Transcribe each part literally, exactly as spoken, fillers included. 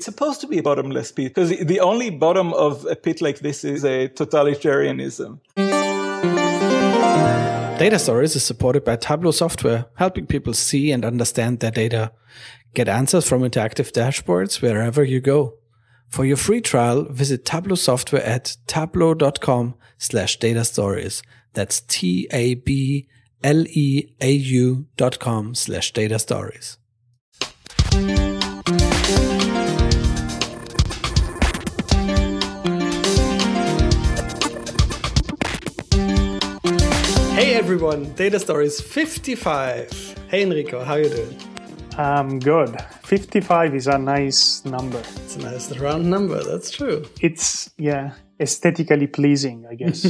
it's supposed to be a bottomless pit, because the only bottom of a pit like this is a totalitarianism. Data Stories is supported by Tableau Software, helping people see and understand their data. Get answers from interactive dashboards wherever you go. For your free trial, visit Tableau Software at tableau.com slash data stories. That's T-A-B L-E-A-U dot com slash data stories. Hey everyone, Data Stories fifty-five. Hey Enrico, how you doing? Um, good. fifty-five is a nice number. It's a nice round number, that's true. It's, yeah, aesthetically pleasing, I guess.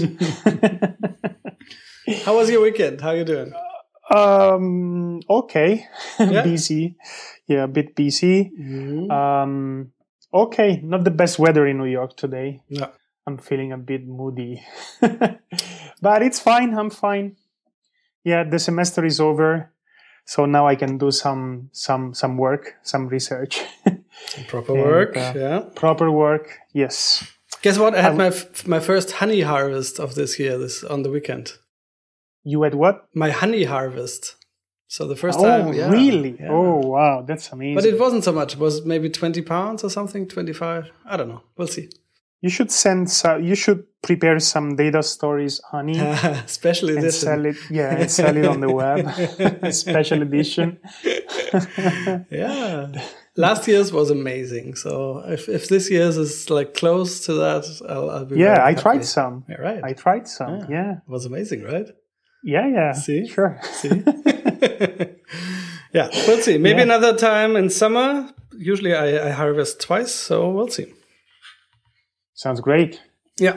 How was your weekend? How you doing? Um, okay. Yeah? Busy. Yeah, a bit busy. Mm-hmm. Um, okay, not the best weather in New York today. No. I'm feeling a bit moody. But it's fine, I'm fine. Yeah, the semester is over. So now I can do some some some work, some research. Some proper work, and, uh, yeah. Proper work, yes. Guess what? I had Um, my f- my first honey harvest of this year this on the weekend. You had what? My honey harvest. So the first Oh, time, yeah. really? Yeah. Oh, wow, that's amazing. But it wasn't so much. It was maybe twenty pounds or something, twenty-five. I don't know. We'll see. You should send. So, you should prepare some Data Stories honey Special and edition. sell it. Yeah, and sell it on the web. Special edition. Yeah. Last year's was amazing. So if, if this year's is like close to that, I'll, I'll be Yeah, very I happy. tried some. Yeah, right. I tried some. Yeah. Yeah, It was amazing, right? yeah, yeah. See? Sure. See? Yeah, we'll see. Maybe Yeah. another time in summer. Usually I, I harvest twice, so we'll see. Sounds great. Yeah.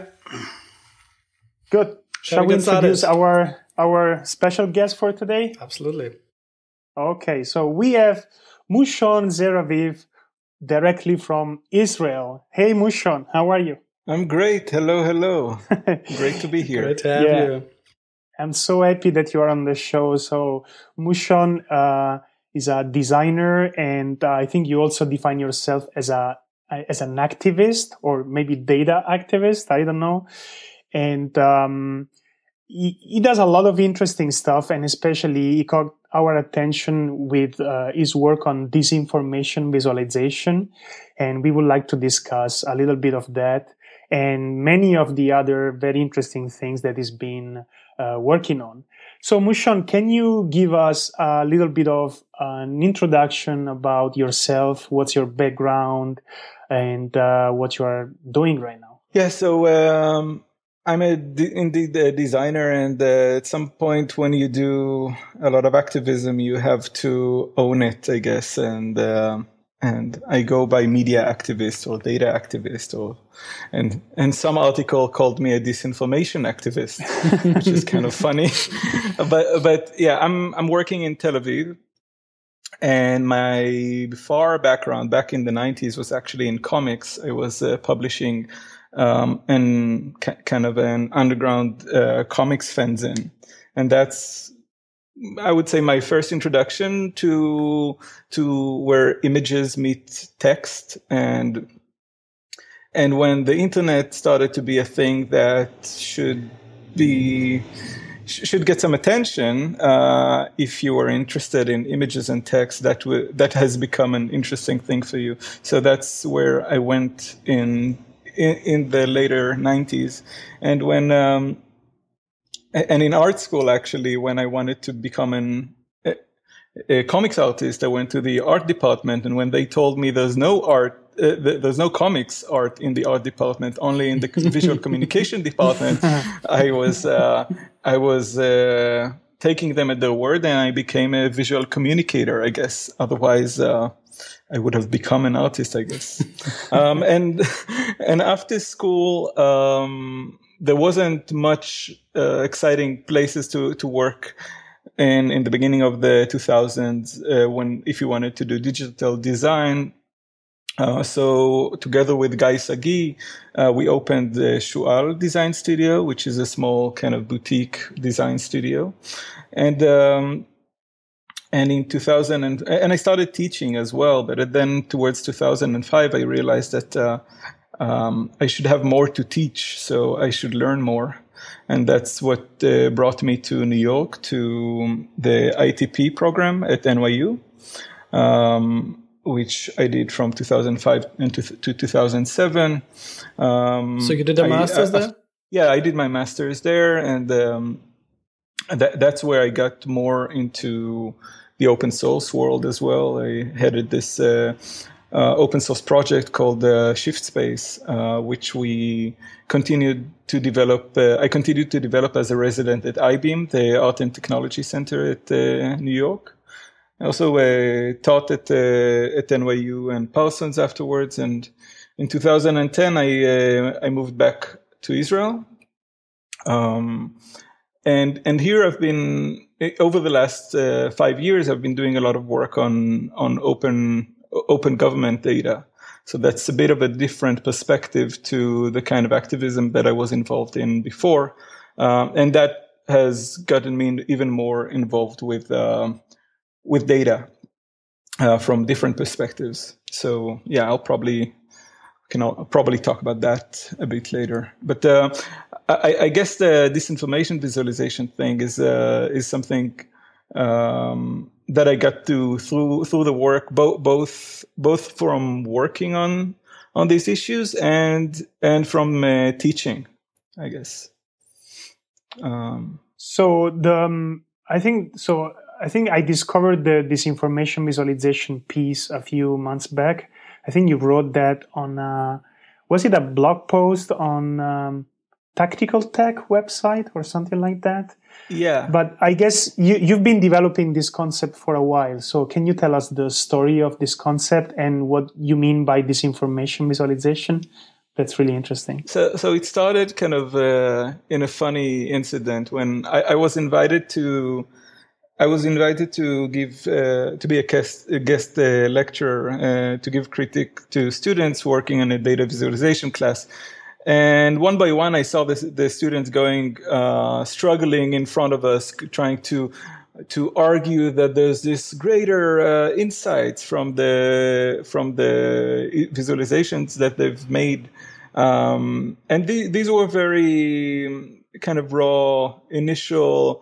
Good. Shall Shall we we get started? introduce our our special guest for today? Absolutely. Okay, so we have Mushon Zeraviv directly from Israel. Hey, Mushon, how are you? I'm great. Hello, hello. Great to be here. Great to have Yeah. you. I'm so happy that you are on the show. So Mushon uh, is a designer, and uh, I think you also define yourself as a as an activist, or maybe data activist. I don't know. And um, he, he does a lot of interesting stuff, and especially he caught our attention with uh, his work on disinformation visualization. And we would like to discuss a little bit of that and many of the other very interesting things that he's been uh, working on. So Mushon, can you give us a little bit of an introduction about yourself? What's your background and uh, what you are doing right now? Yeah, so um, I'm a de- indeed a designer, and uh, at some point when you do a lot of activism, you have to own it, I guess. And uh, and I go by media activist or data activist, or and and some article called me a disinformation activist, which is kind of funny. but but yeah, I'm I'm working in Tel Aviv. And my far background back in the nineties was actually in comics. I was uh, publishing um, an k- kind of an underground uh, comics fanzine, and that's, I would say, my first introduction to to where images meet text. And and when the internet started to be a thing that should be should get some attention, uh, if you are interested in images and text, that w- that has become an interesting thing for you. So that's where I went in in, in the later nineties. And when um, and in art school, actually, when I wanted to become an a, a comics artist, I went to the art department, and when they told me there's no art, uh, there's no comics art in the art department, only in the visual communication department, I was uh, I was uh, taking them at their word, and I became a visual communicator, I guess. Otherwise, uh, I would have become an artist, I guess. um, and and after school, um, there wasn't much uh, exciting places to to work in in the beginning of the two thousands, uh, when if you wanted to do digital design. Uh, so together with Guy Sagi, uh, we opened the Shual Design Studio, which is a small kind of boutique design studio. And um, and in two thousand, and, and I started teaching as well. But then towards two thousand five, I realized that uh, um, I should have more to teach, so I should learn more. And that's what uh, brought me to New York, to the I T P program at N Y U, um, which I did from two thousand five to, to two thousand seven. Um, so you did a I, master's uh, there? Yeah, I did my master's there, and um, that, that's where I got more into the open source world as well. I headed this uh, uh, open source project called uh, ShiftSpace, uh, which we continued to develop. Uh, I continued to develop as a resident at I B M, the Art and Technology Center at uh, New York. I also uh, taught at uh, at N Y U and Parsons afterwards. And in two thousand ten, I uh, I moved back to Israel. Um, and and here I've been over the last uh, five years. I've been doing a lot of work on on open open government data. So that's a bit of a different perspective to the kind of activism that I was involved in before. Um, and that has gotten me even more involved with, uh, with data, uh, from different perspectives. So yeah, I'll probably, can I'll probably talk about that a bit later. But, uh, I, I guess the disinformation visualization thing is, uh, is something, um, that I got to through through the work, both both both from working on on these issues and and from uh, teaching, I guess. Um, so the um, I think so. I think I discovered the disinformation visualization piece a few months back. I think you wrote that on a, was it a blog post on um, Tactical Tech website or something like that? Yeah. But I guess you, you've been developing this concept for a while. So can you tell us the story of this concept and what you mean by disinformation visualization? That's really interesting. So, so it started kind of uh, in a funny incident when I, I was invited to, I was invited to give, uh, to be a guest, a guest uh, lecturer, uh, to give critique to students working in a data visualization class. And one by one, I saw this, the students going, uh, struggling in front of us, trying to to argue that there's this greater uh, insights from the from the visualizations that they've made, um, and the, these were very kind of raw initial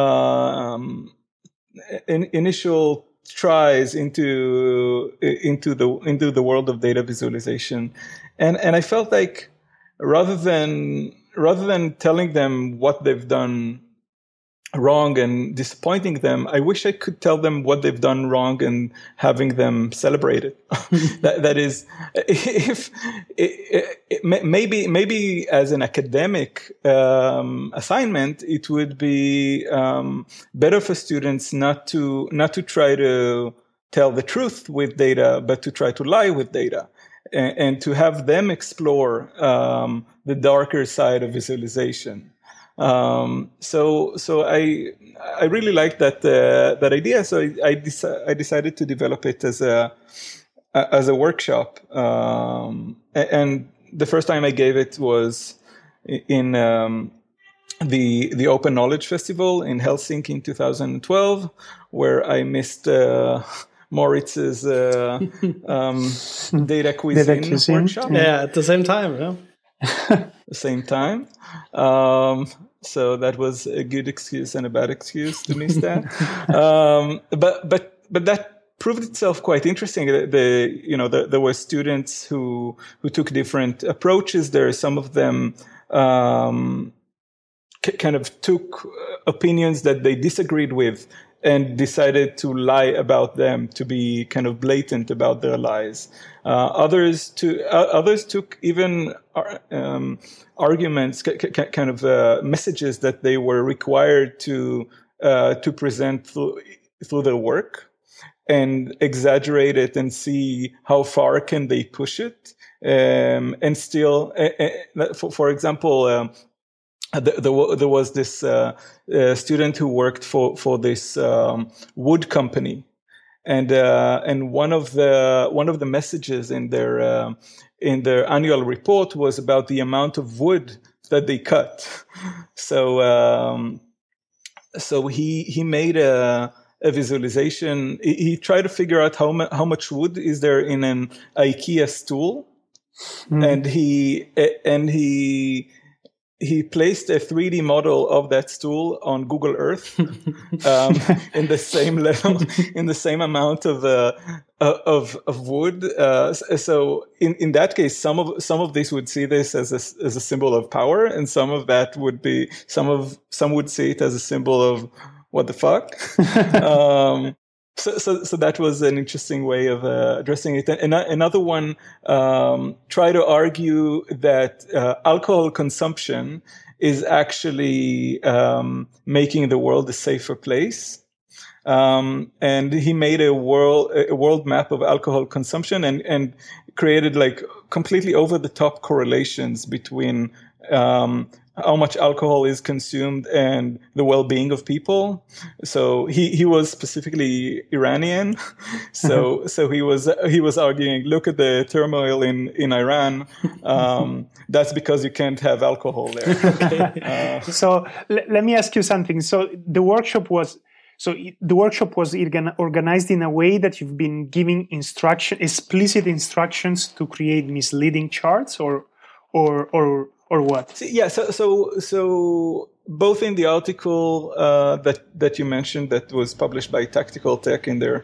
um, in, initial tries into into the into the world of data visualization, and and I felt like. Rather than rather than telling them what they've done wrong and disappointing them, I wish I could tell them what they've done wrong and having them celebrate it. that, that is, if it, it, maybe maybe as an academic um, assignment, it would be um, better for students not to not to try to tell the truth with data, but to try to lie with data. And, and to have them explore um, the darker side of visualization. Um, so, so I I really liked that uh, that idea. So I I, deci- I decided to develop it as a as a workshop. Um, and the first time I gave it was in um, the the Open Knowledge Festival in Helsinki in two thousand twelve, where I missed. Uh, Moritz's uh, um, data cuisine, data cuisine workshop. Yeah, at the same time, yeah. the same time. Um, so that was a good excuse and a bad excuse to miss that. um, but but but that proved itself quite interesting. The, the you know the, there were students who who took different approaches there. Some of them um, c- kind of took opinions that they disagreed with. And decided to lie about them, to be kind of blatant about their lies. Uh, others to uh, others took even um, arguments, c- c- kind of uh, messages that they were required to uh, to present through, through their work, and exaggerate it and see how far can they push it, um, and still, uh, uh, for, for example. Um, There, there was this uh, uh, student who worked for for this um, wood company, and uh, and one of the one of the messages in their uh, in their annual report was about the amount of wood that they cut. So um, so he he made a a visualization. He, he tried to figure out how, mu- how much wood is there in an IKEA stool. Mm. And he, and he, he placed a three D model of that stool on Google Earth um, in the same level, in the same amount of uh, of of wood. Uh, so in, in that case, some of some of this would see this as a as a symbol of power, and some of that would be some of some would see it as a symbol of what the fuck. um, So, so, so that was an interesting way of uh, addressing it. And another one um, tried to argue that uh, alcohol consumption is actually um, making the world a safer place. Um, and he made a world a world map of alcohol consumption and and created like completely over the top correlations between um, how much alcohol is consumed and the well-being of people. So he, he was specifically Iranian. So so he was he was arguing, look at the turmoil in in Iran. Um, that's because you can't have alcohol there. Okay. Uh, so l- let me ask you something. So the workshop was so the workshop was organized in a way that you've been giving instruction explicit instructions to create misleading charts, or or or Or what? Yeah, so so so both in the article uh, that that you mentioned that was published by Tactical Tech in their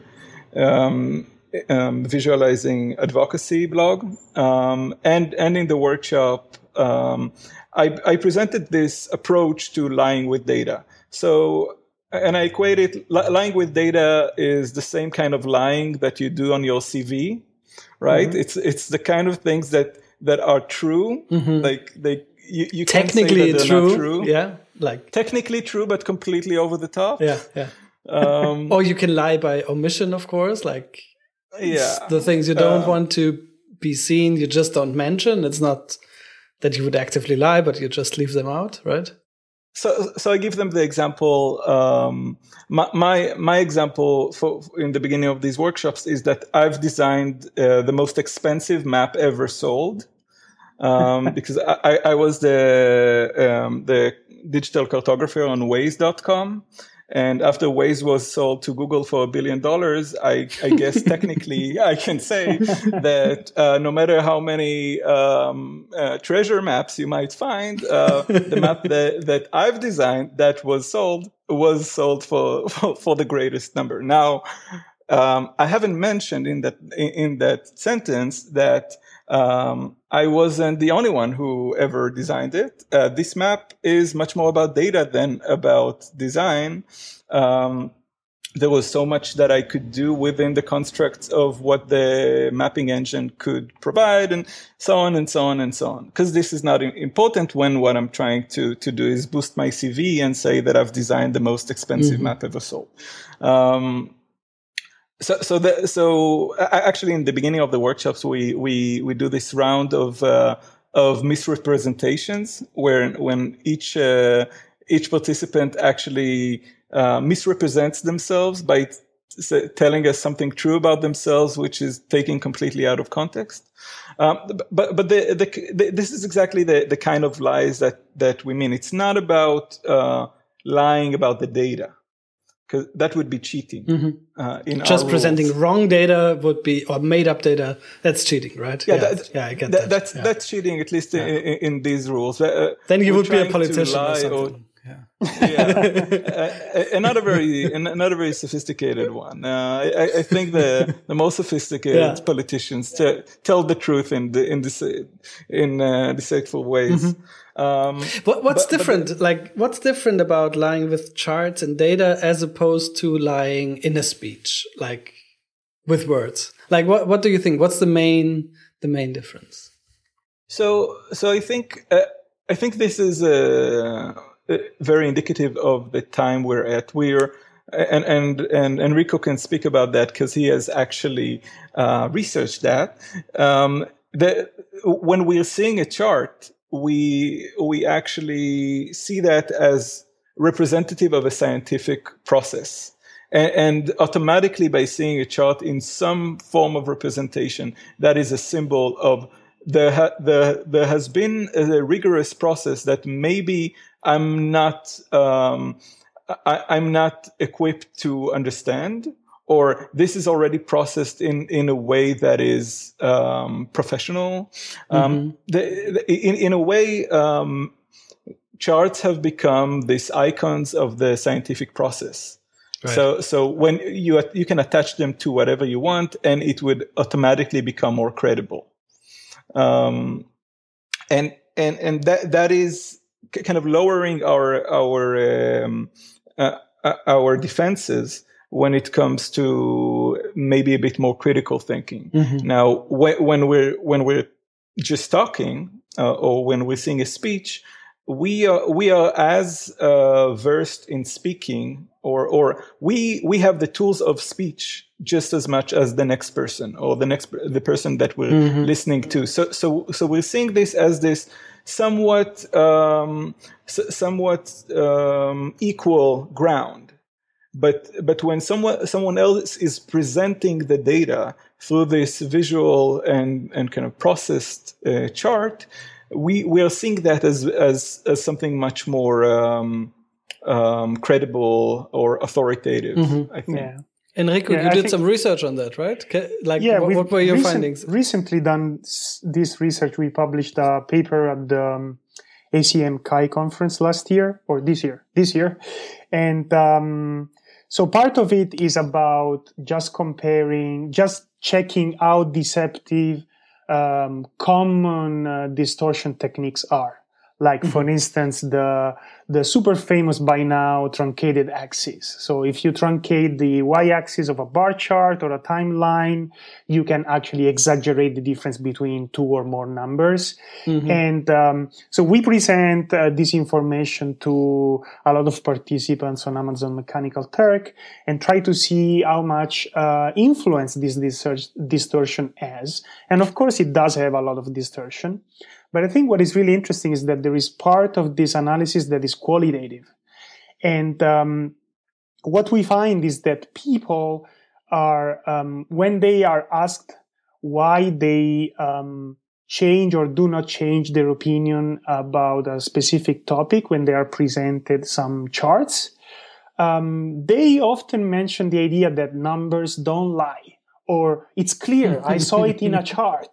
um, um, visualizing advocacy blog, um, and and in the workshop, um, I, I presented this approach to lying with data. So, and I equate it. Lying with data is the same kind of lying that you do on your C V, right? Mm-hmm. It's it's the kind of things that. that are true, mm-hmm. like they, you, you technically can't say that true. Not true, yeah, like technically true, but completely over the top. Yeah, yeah. Um, or you can lie by omission, of course, like yeah, the things you don't um, want to be seen, you just don't mention. It's not that you would actively lie, but you just leave them out, right? So, so I give them the example. Um, my, my my example for in the beginning of these workshops is that I've designed uh, the most expensive map ever sold, um, because I, I was the um, the digital cartographer on Waze dot com. And after Waze was sold to Google for a billion dollars, I, I guess technically I can say that uh, no matter how many um, uh, treasure maps you might find, uh, the map that, that I've designed that was sold was sold for for, for the greatest number. Now, um, I haven't mentioned in that in, in that sentence that um, I wasn't the only one who ever designed it. Uh, this map is much more about data than about design. Um, there was so much that I could do within the constructs of what the mapping engine could provide, and so on and so on and so on. Because this is not important when what I'm trying to, to do is boost my C V and say that I've designed the most expensive mm-hmm. map ever sold. Um, So, so, the, so actually, in the beginning of the workshops, we we we do this round of uh, of misrepresentations, where when each uh, each participant actually uh, misrepresents themselves by t- telling us something true about themselves, which is taken completely out of context. Um, but but the, the, the, this is exactly the the kind of lies that that we mean. It's not about uh, lying about the data, because that would be cheating. Mm-hmm. Uh, in Just our presenting rules. wrong data would be, or made up data, that's cheating, right? Yeah, yeah, that, yeah I get that. that. That's, yeah. that's cheating, at least yeah. in, in these rules. Uh, then you would be a politician or something. Or, yeah. yeah. uh, another very another very sophisticated one. Uh, I, I think the the most sophisticated yeah. politicians t- tell the truth in the, in this in uh, deceitful ways. Mm-hmm. Um, what, what's but, different? But the, like, what's different about lying with charts and data as opposed to lying in a speech, like with words? Like, what what do you think? What's the main the main difference? So, so I think uh, I think this is uh, very indicative of the time we're at. We're and and and Enrico can speak about that because he has actually uh, researched that. Um, the when we're seeing a chart, we we actually see that as representative of a scientific process. And, and automatically by seeing a chart in some form of representation, that is a symbol of there, ha- there, there has been a rigorous process that maybe I'm not, um, I, I'm not equipped to understand, or this is already processed in, in a way that is um, professional. Um, Mm-hmm. the, the, in, in a way, um, charts have become these icons of the scientific process. Right. So, so when you you can attach them to whatever you want, and it would automatically become more credible. Um, and and and that that is kind of lowering our our um, uh, our defenses when it comes to maybe a bit more critical thinking. Mm-hmm. Now, when, when we're when we're just talking, uh, or when we're seeing a speech, we are we are as uh, versed in speaking, or or we we have the tools of speech just as much as the next person, or the next the person that we're mm-hmm. listening to. So so so we're seeing this as this somewhat um, somewhat um, equal ground. But but when someone someone else is presenting the data through this visual and, and kind of processed uh, chart, we we are seeing that as as, as something much more um, um, credible or authoritative. Mm-hmm. I think. Yeah. Enrico, yeah, you I did some research on that, right? Like, yeah, what, what were your recent, findings? Recently done this research. We published a paper at the um, A C M C I conference last year, or this year, this year. And um, so part of it is about just comparing, just checking how deceptive um, common uh, distortion techniques are. Like, mm-hmm. for instance, the the super famous by now truncated axis. So if you truncate the y-axis of a bar chart or a timeline, you can actually exaggerate the difference between two or more numbers. Mm-hmm. And um, so we present uh, this information to a lot of participants on Amazon Mechanical Turk and try to see how much uh, influence this distortion has. And of course, it does have a lot of distortion. But I think what is really interesting is that there is part of this analysis that is qualitative. And um, what we find is that people are, um, when they are asked why they um, change or do not change their opinion about a specific topic when they are presented some charts, um, they often mention the idea that numbers don't lie. Or it's clear, I saw it in a chart.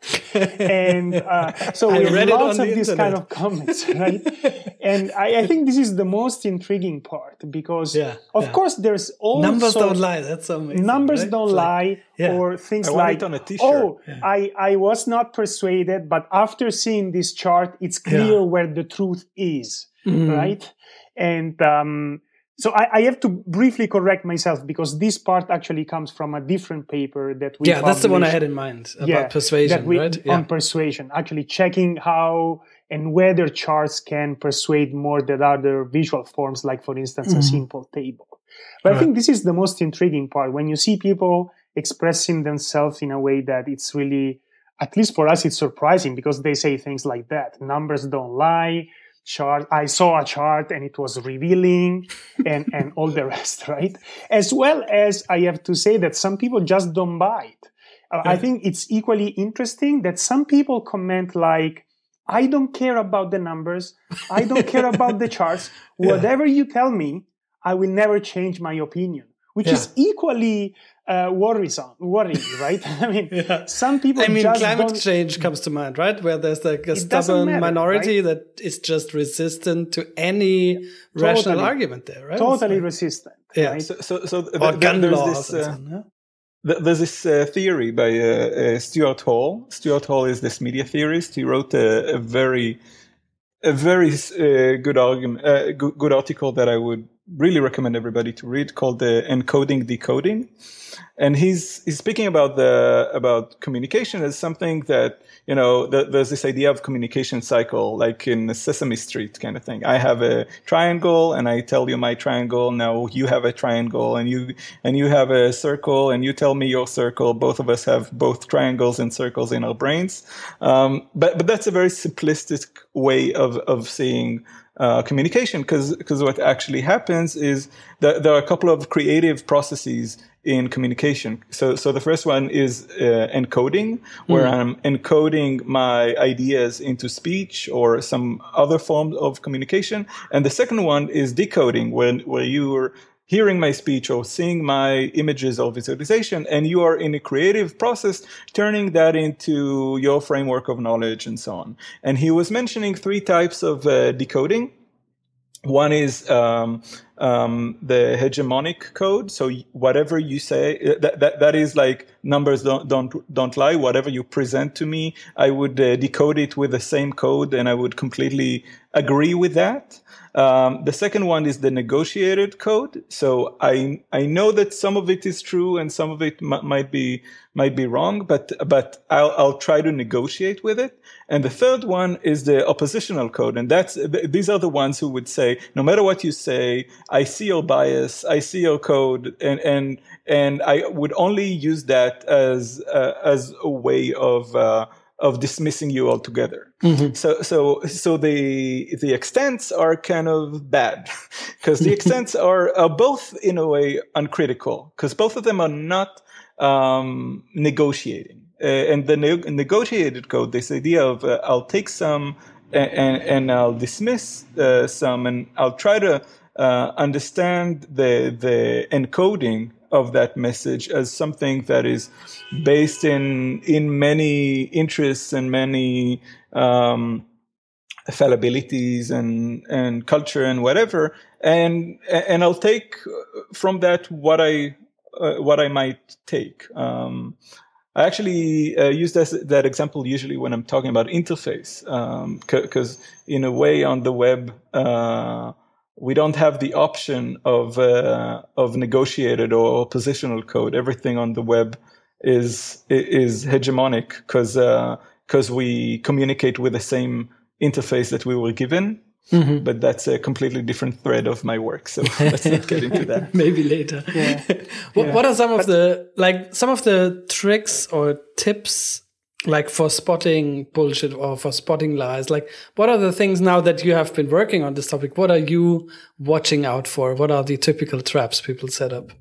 And uh, so we have lots of these kind of comments, right? And I, I think this is the most intriguing part because, yeah, of yeah. course, there's also... Numbers don't lie, that's amazing. Numbers right? don't lie, like, yeah. or things I like, want it on a t-shirt. oh, yeah. I, I was not persuaded, but after seeing this chart, it's clear yeah. where the truth is, mm-hmm. right? And... um So I, I have to briefly correct myself because this part actually comes from a different paper that we Yeah, that's the one I had in mind about yeah, persuasion, that we, right? Yeah. On persuasion, actually checking how and whether charts can persuade more than other visual forms, like, for instance, mm-hmm. a simple table. But right. I think this is the most intriguing part. When you see people expressing themselves in a way that it's really, at least for us, it's surprising because they say things like that. Numbers don't lie. Chart. I saw a chart and it was revealing and, and all the rest, right? As well as I have to say that some people just don't buy it. Uh, yeah. I think it's equally interesting that some people comment like, I don't care about the numbers. I don't care about the charts. Whatever yeah. you tell me, I will never change my opinion, which yeah. is equally uh, worrisome, worrying, right? I mean, yeah. some people I mean, just climate don't... change comes to mind, right? Where there's like a stubborn matter, minority right? that is just resistant to any totally. rational argument there, right? Totally like, resistant. Yeah. Right? So, so, so or th- gun there's laws this, uh, and so on, yeah? There's this uh, theory by uh, uh, Stuart Hall. Stuart Hall is this media theorist. He wrote a, a very, a very uh, good argument, uh, good, good article that I would really recommend everybody to read, called uh, "Encoding Decoding," and he's he's speaking about the about communication as something that, you know, the, there's this idea of communication cycle, like in Sesame Street kind of thing. I have a triangle and I tell you my triangle. Now you have a triangle and you and you have a circle and you tell me your circle. Both of us have both triangles and circles in our brains. Um, but but that's a very simplistic way of of seeing uh, communication, because because what actually happens is that there are a couple of creative processes in communication. So so the first one is uh, encoding, where mm. I'm encoding my ideas into speech or some other form of communication. And the second one is decoding, when where you're hearing my speech or seeing my images or visualization, and you are in a creative process turning that into your framework of knowledge and so on. And he was mentioning three types of uh, decoding. One is um, um, the hegemonic code. So whatever you say, that, that that is like numbers don't don't don't lie. Whatever you present to me, I would uh, decode it with the same code, and I would completely agree with that. Um, the second one is the negotiated code. So I I know that some of it is true and some of it m- might be might be wrong, but but I'll I'll try to negotiate with it. And the third one is the oppositional code, and that's th- these are the ones who would say, no matter what you say, I see your bias, I see your code, and and and I would only use that as uh, as a way of uh, of dismissing you altogether. Mm-hmm. So, so, so the the extents are kind of bad, because the extents are, are both in a way uncritical, because both of them are not um, negotiating. Uh, and the ne- negotiated code, this idea of uh, I'll take some and, and, and I'll dismiss uh, some, and I'll try to uh, understand the the encoding of that message as something that is based in in many interests and many um, fallibilities and and culture and whatever, and and I'll take from that what I uh, what I might take. Um, I actually uh, use that, that example usually when I'm talking about interface, because um, in a way on the web, uh, we don't have the option of uh, of negotiated or positional code. Everything on the web is is hegemonic, because because uh, we communicate with the same interface that we were given. Mm-hmm. But that's a completely different thread of my work, so let's not get into that. Maybe later. Yeah. what, yeah. what are some of the like some of the tricks or tips like for spotting bullshit or for spotting lies? Like, what are the things now that you have been working on this topic? What are you watching out for? What are the typical traps people set up?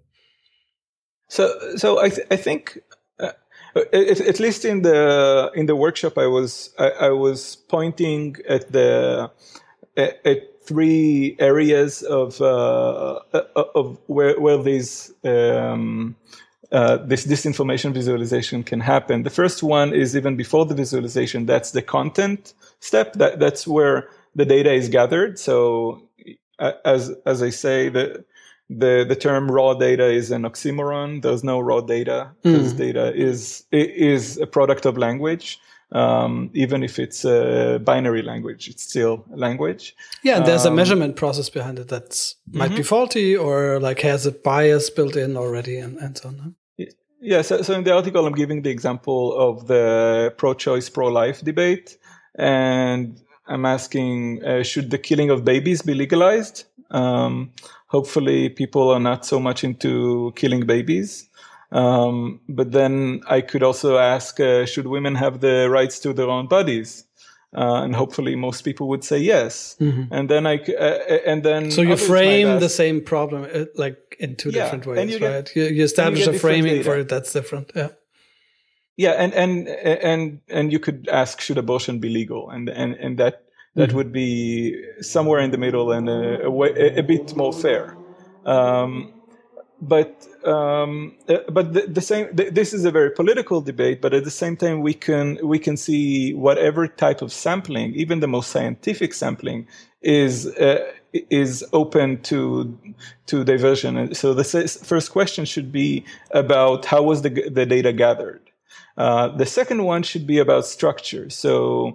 So, so I th- I think. At, at least in the in the workshop, I was I, I was pointing at the at, at three areas of uh, of where where these um, uh, this disinformation visualization can happen. The first one is even before the visualization. That's the content step. That that's where the data is gathered. So as as I say, the The the term raw data is an oxymoron. There's no raw data, because mm. data is is a product of language. Um, even if it's a binary language, it's still a language. Yeah, and there's um, a measurement process behind it that mm-hmm. might be faulty or like has a bias built in already, and, and so on. Yeah, so, so in the article, I'm giving the example of the pro-choice, pro-life debate, and I'm asking, uh, should the killing of babies be legalized? Um, hopefully people are not so much into killing babies. Um, but then I could also ask, uh, should women have the rights to their own bodies? Uh, and hopefully most people would say yes. Mm-hmm. And then I, uh, and then. So you frame ask, the same problem, uh, like in two yeah, different ways, you get, right? You, you establish you a framing data. for it that's different. Yeah. Yeah. And, and, and, and you could ask, should abortion be legal? And, and, and that, That mm-hmm. would be somewhere in the middle and a, a, way, a, a bit more fair. Um, but um, but the, the same. Th- this is a very political debate. But at the same time, we can we can see whatever type of sampling, even the most scientific sampling, is uh, is open to to diversion. And so the first question should be about how was the the data gathered. Uh, the second one should be about structure. So.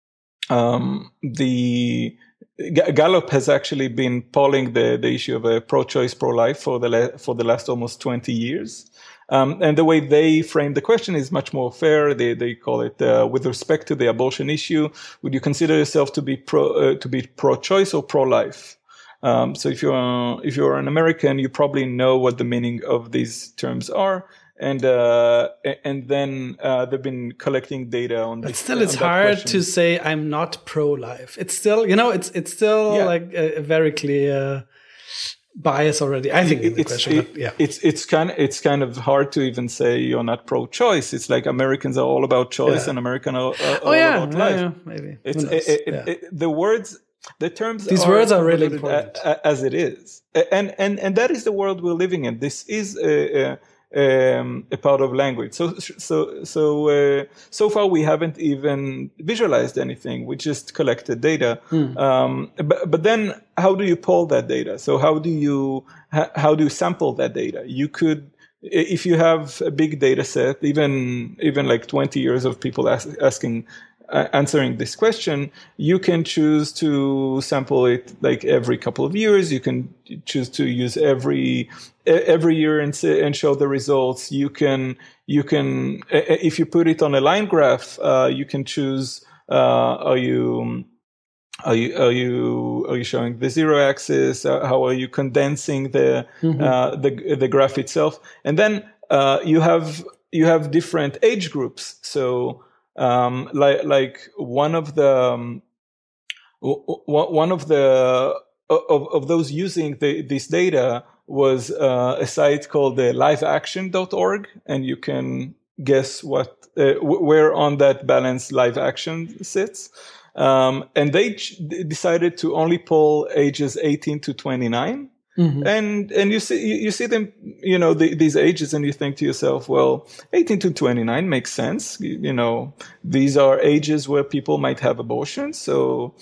Um, the G- Gallup has actually been polling the, the issue of a pro-choice, pro-life for the la- for the last almost twenty years, um, and the way they frame the question is much more fair. They they call it uh, with respect to the abortion issue. Would you consider yourself to be pro uh, to be pro-choice or pro-life? Um, so if you're if you're an American, you probably know what the meaning of these terms are. and uh, and then uh, they've been collecting data on. But this, still, it's hard to say I'm not pro-life. It's still, you know, it's it's still yeah. like a, a very clear bias already. I think it, in the it's, question, it, but yeah, it's it's kind of it's kind of hard to even say you're not pro-choice. It's like Americans are all about choice, yeah. and Americans are, are oh, all yeah, about yeah, life. Yeah, maybe it's it, it, yeah. it, the words. The terms These are words are really important a, as it is, and and and that is the world we're living in. This is a, a, um, a part of language. So so so uh, so far we haven't even visualized anything. We just collected data. Hmm. Um, but but then how do you pull that data? So how do you how do you sample that data? You could. If you have a big data set, even even like twenty years of people ask, asking. Uh, answering this question, you can choose to sample it like every couple of years. You can choose to use every every year and and show the results. You can you can if you put it on a line graph, uh, you can choose. Uh, are you are you are you are you showing the zero axis? Uh, how are you condensing the mm-hmm. uh, the the graph itself? And then uh, you have you have different age groups. So. Um, like, like one of the, um, w- one of the, of, of those using the, this data was, uh, a site called the live action dot org. And you can guess what, uh, where on that balance live action sits. Um, and they ch- decided to only poll ages eighteen to twenty-nine. Mm-hmm. And and you see you see them, you know, the, these ages, and you think to yourself, well, eighteen to twenty-nine makes sense. You, you know, these are ages where people might have abortions, so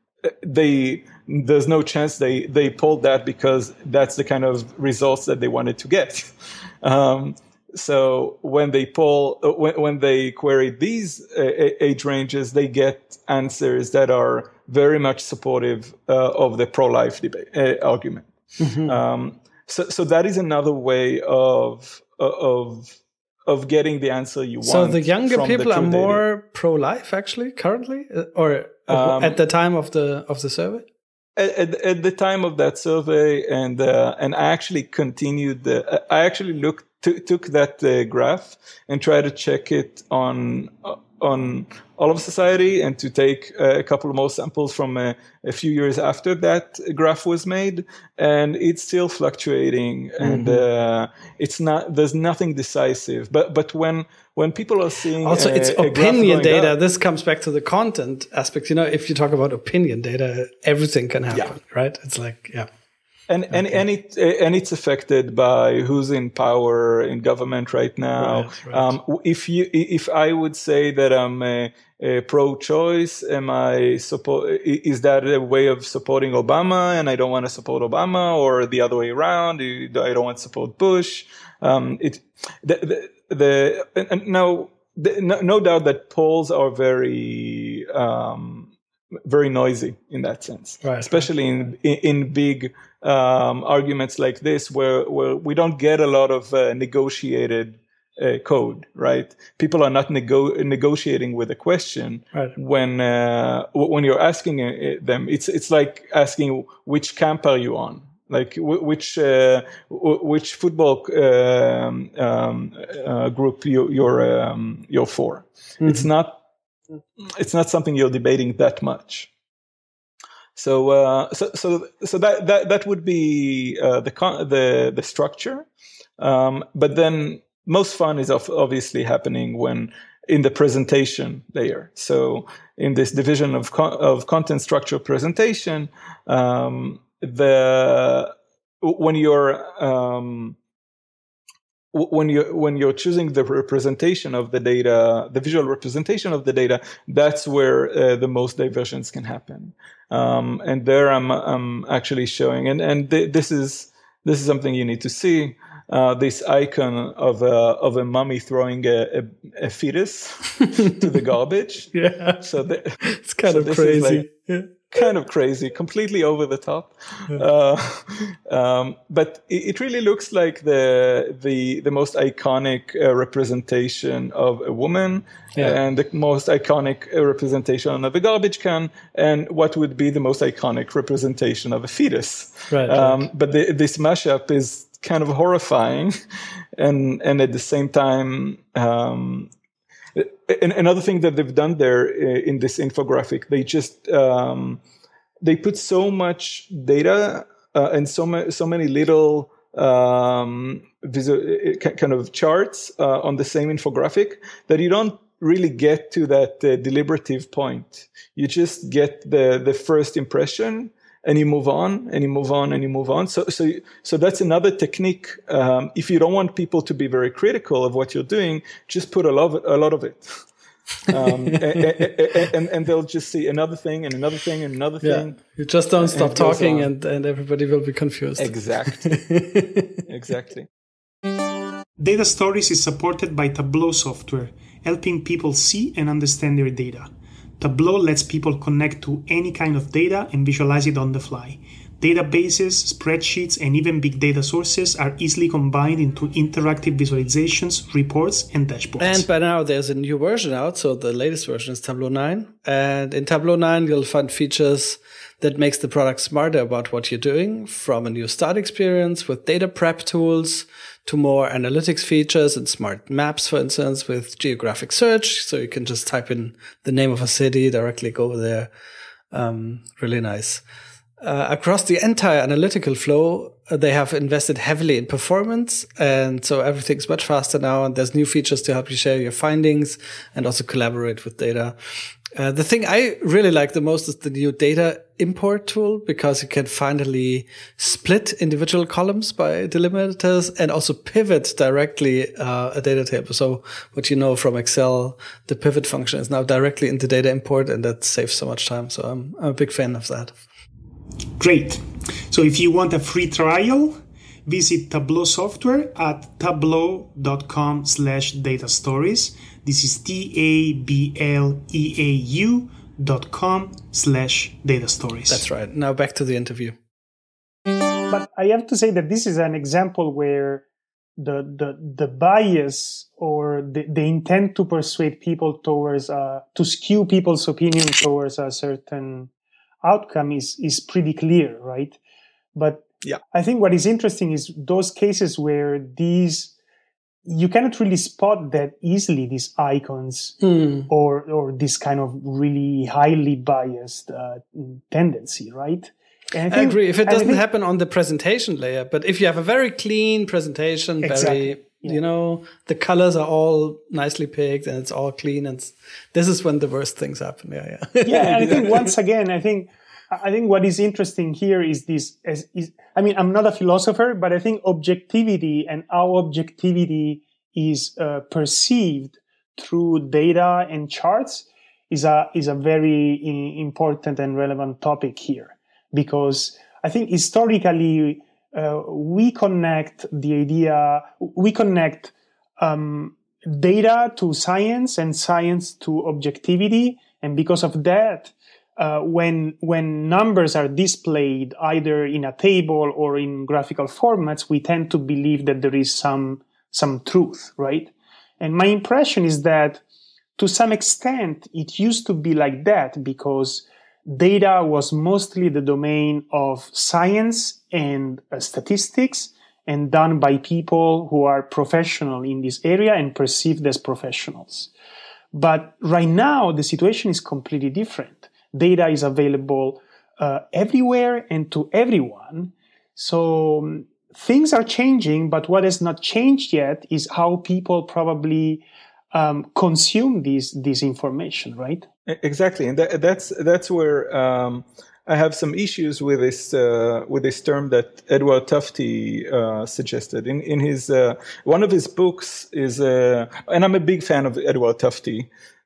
they there's no chance they they pulled that because that's the kind of results that they wanted to get. Um, so when they pull when when they query these uh, age ranges, they get answers that are very much supportive uh, of the pro-life debate uh, argument. Mm-hmm. Um, so, so that is another way of of of getting the answer you want. So the younger people the are more data. pro-life, actually, currently, or um, at the time of the of the survey. At, at, at the time of that survey, and uh, and I actually continued. The, I actually looked t- took that uh, graph and tried to check it on. Uh, on all of society, and to take uh, a couple more samples from a, a few years after that graph was made, and it's still fluctuating, mm-hmm. and uh, it's not. There's nothing decisive. But but when when people are seeing also a, it's a opinion data. Up, this comes back to the content aspect. You know, if you talk about opinion data, everything can happen, yeah. right? It's like yeah. And okay. and and it and it's affected by who's in power in government right now. Right, right. Um, if you if I would say that I'm a, a pro-choice, am I support? Is that a way of supporting Obama, and I don't want to support Obama, or the other way around? I don't want to support Bush. Um, it the the, the and now the, no, no doubt that polls are very. Um, very noisy in that sense, right, especially right. in, in in big um, arguments like this, where where we don't get a lot of uh, negotiated uh, code. Right, people are not nego- negotiating with a question right. when uh, when you're asking uh, them. It's it's like asking which camp are you on. Like w- which uh, w- which football um, um, uh, group you, you're um, you're for. Mm-hmm. It's not. It's not something you're debating that much. So, uh, so, so, so that that that would be uh, the con- the the structure. Um, but then most fun is obviously happening when in the presentation layer. So, in this division of con- of content structure presentation, um, the when you're um, When you when you're choosing the representation of the data, the visual representation of the data, that's where uh, the most diversions can happen. Um, and there, I'm I'm actually showing, and and th- this is this is something you need to see. Uh, this icon of a of a mummy throwing a, a, a fetus to the garbage. Yeah, so the, it's kind so of crazy. Like, yeah. Kind of crazy, completely over the top, uh, um, but it, it really looks like the the the most iconic uh, representation of a woman, yeah. and the most iconic uh, representation of a garbage can, and what would be the most iconic representation of a fetus. Right. Um, right. But the, this mashup is kind of horrifying, and and at the same time, um, another thing that they've done there in this infographic, they just um, they put so much data uh, and so ma- so many little um, visual kind of charts uh, on the same infographic that you don't really get to that uh, deliberative point. You just get the the first impression, and you move on, and you move on, and you move on. So, so, so that's another technique. Um, if you don't want people to be very critical of what you're doing, just put a lot of, a lot of it, um, and, and, and they'll just see another thing and another thing and another thing. Yeah. You just don't stop talking, and, and everybody will be confused. Exactly. Exactly. Data Stories is supported by Tableau software, helping people see and understand their data. Tableau lets people connect to any kind of data and visualize it on the fly. Databases, spreadsheets, and even big data sources are easily combined into interactive visualizations, reports, and dashboards. And by now there's a new version out, so the latest version is Tableau nine. And in Tableau nine, you'll find features that makes the product smarter about what you're doing, from a new start experience with data prep tools to more analytics features and smart maps, for instance, with geographic search. So you can just type in the name of a city, directly go there. Um, really nice. Uh, across the entire analytical flow, uh, they have invested heavily in performance. And so everything's much faster now. And there's new features to help you share your findings and also collaborate with data. Uh, the thing I really like the most is the new data import tool, because you can finally split individual columns by delimiters and also pivot directly uh, a data table. So what you know from Excel, the pivot function is now directly in the data import, and that saves so much time. So I'm, I'm a big fan of that. Great. So if you want a free trial, visit Tableau software at tableau.com slash data stories. This is T A B L E A U dot com slash data stories. That's right. Now back to the interview. But I have to say that this is an example where the the, the bias or the, the intent to persuade people towards, uh, to skew people's opinion towards a certain outcome is, is pretty clear, right? But yeah. I think what is interesting is those cases where these, you cannot really spot that easily, these icons mm. or or this kind of really highly biased uh, tendency, right? And I, think, I agree. If it doesn't think, happen on the presentation layer, but if you have a very clean presentation, exactly, very, yeah. you know, the colors are all nicely picked and it's all clean, and this is when the worst things happen. Yeah, yeah. Yeah, and I think once again, I think I think what is interesting here is this. Is, is I mean, I'm not a philosopher, but I think objectivity and how objectivity is uh, perceived through data and charts is a is a very important and relevant topic here, because I think historically uh, we connect the idea, we connect um, data to science and science to objectivity, and because of that, uh, when when numbers are displayed either in a table or in graphical formats, we tend to believe that there is some some truth, right? And my impression is that to some extent it used to be like that because data was mostly the domain of science and uh, statistics, and done by people who are professional in this area and perceived as professionals. But right now, the situation is completely different. Data is available uh, everywhere and to everyone. So um, things are changing, but what has not changed yet is how people probably um, consume this, this information, right? Exactly. And that, that's, that's where um, I have some issues with this, uh, with this term that Edward Tufte uh, suggested. In, in his, uh, one of his books is, uh, and I'm a big fan of Edward Tufte,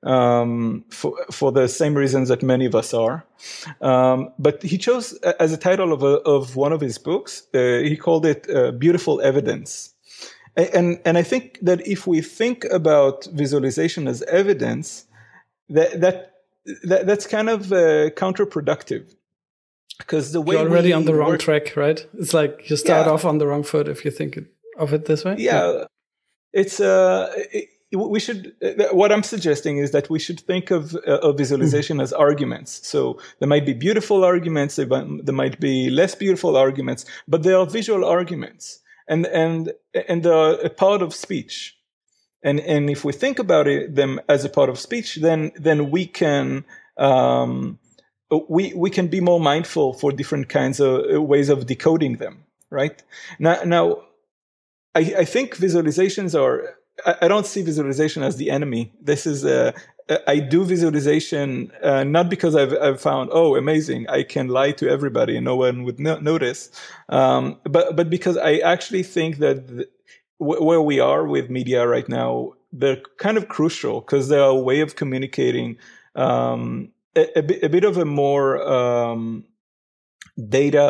um, for, for the same reasons that many of us are. Um, but he chose as a title of, a, of one of his books, uh, he called it uh, Beautiful Evidence. And, and I think that if we think about visualization as evidence, that, that, that that's kind of uh, counterproductive. Because the way you're already we on the wrong work, track, right? It's like you start yeah. off on the wrong foot if you think of it this way. Yeah, yeah. it's uh, it, we should. Uh, what I'm suggesting is that we should think of uh, of visualization mm. as arguments. So there might be beautiful arguments, there might be less beautiful arguments, but they are visual arguments. and and and the a part of speech. And and if we think about it, them as a part of speech, then then we can um, we we can be more mindful for different kinds of ways of decoding them, right? Now now, I, I think visualizations are. I, I don't see visualization as the enemy. This is a. I do visualization uh, not because I've, I've found, oh, amazing, I can lie to everybody and no one would no- notice, um, but but because I actually think that the, w- where we are with media right now, they're kind of crucial because they're a way of communicating um, a, a, bit, a bit of a more um, data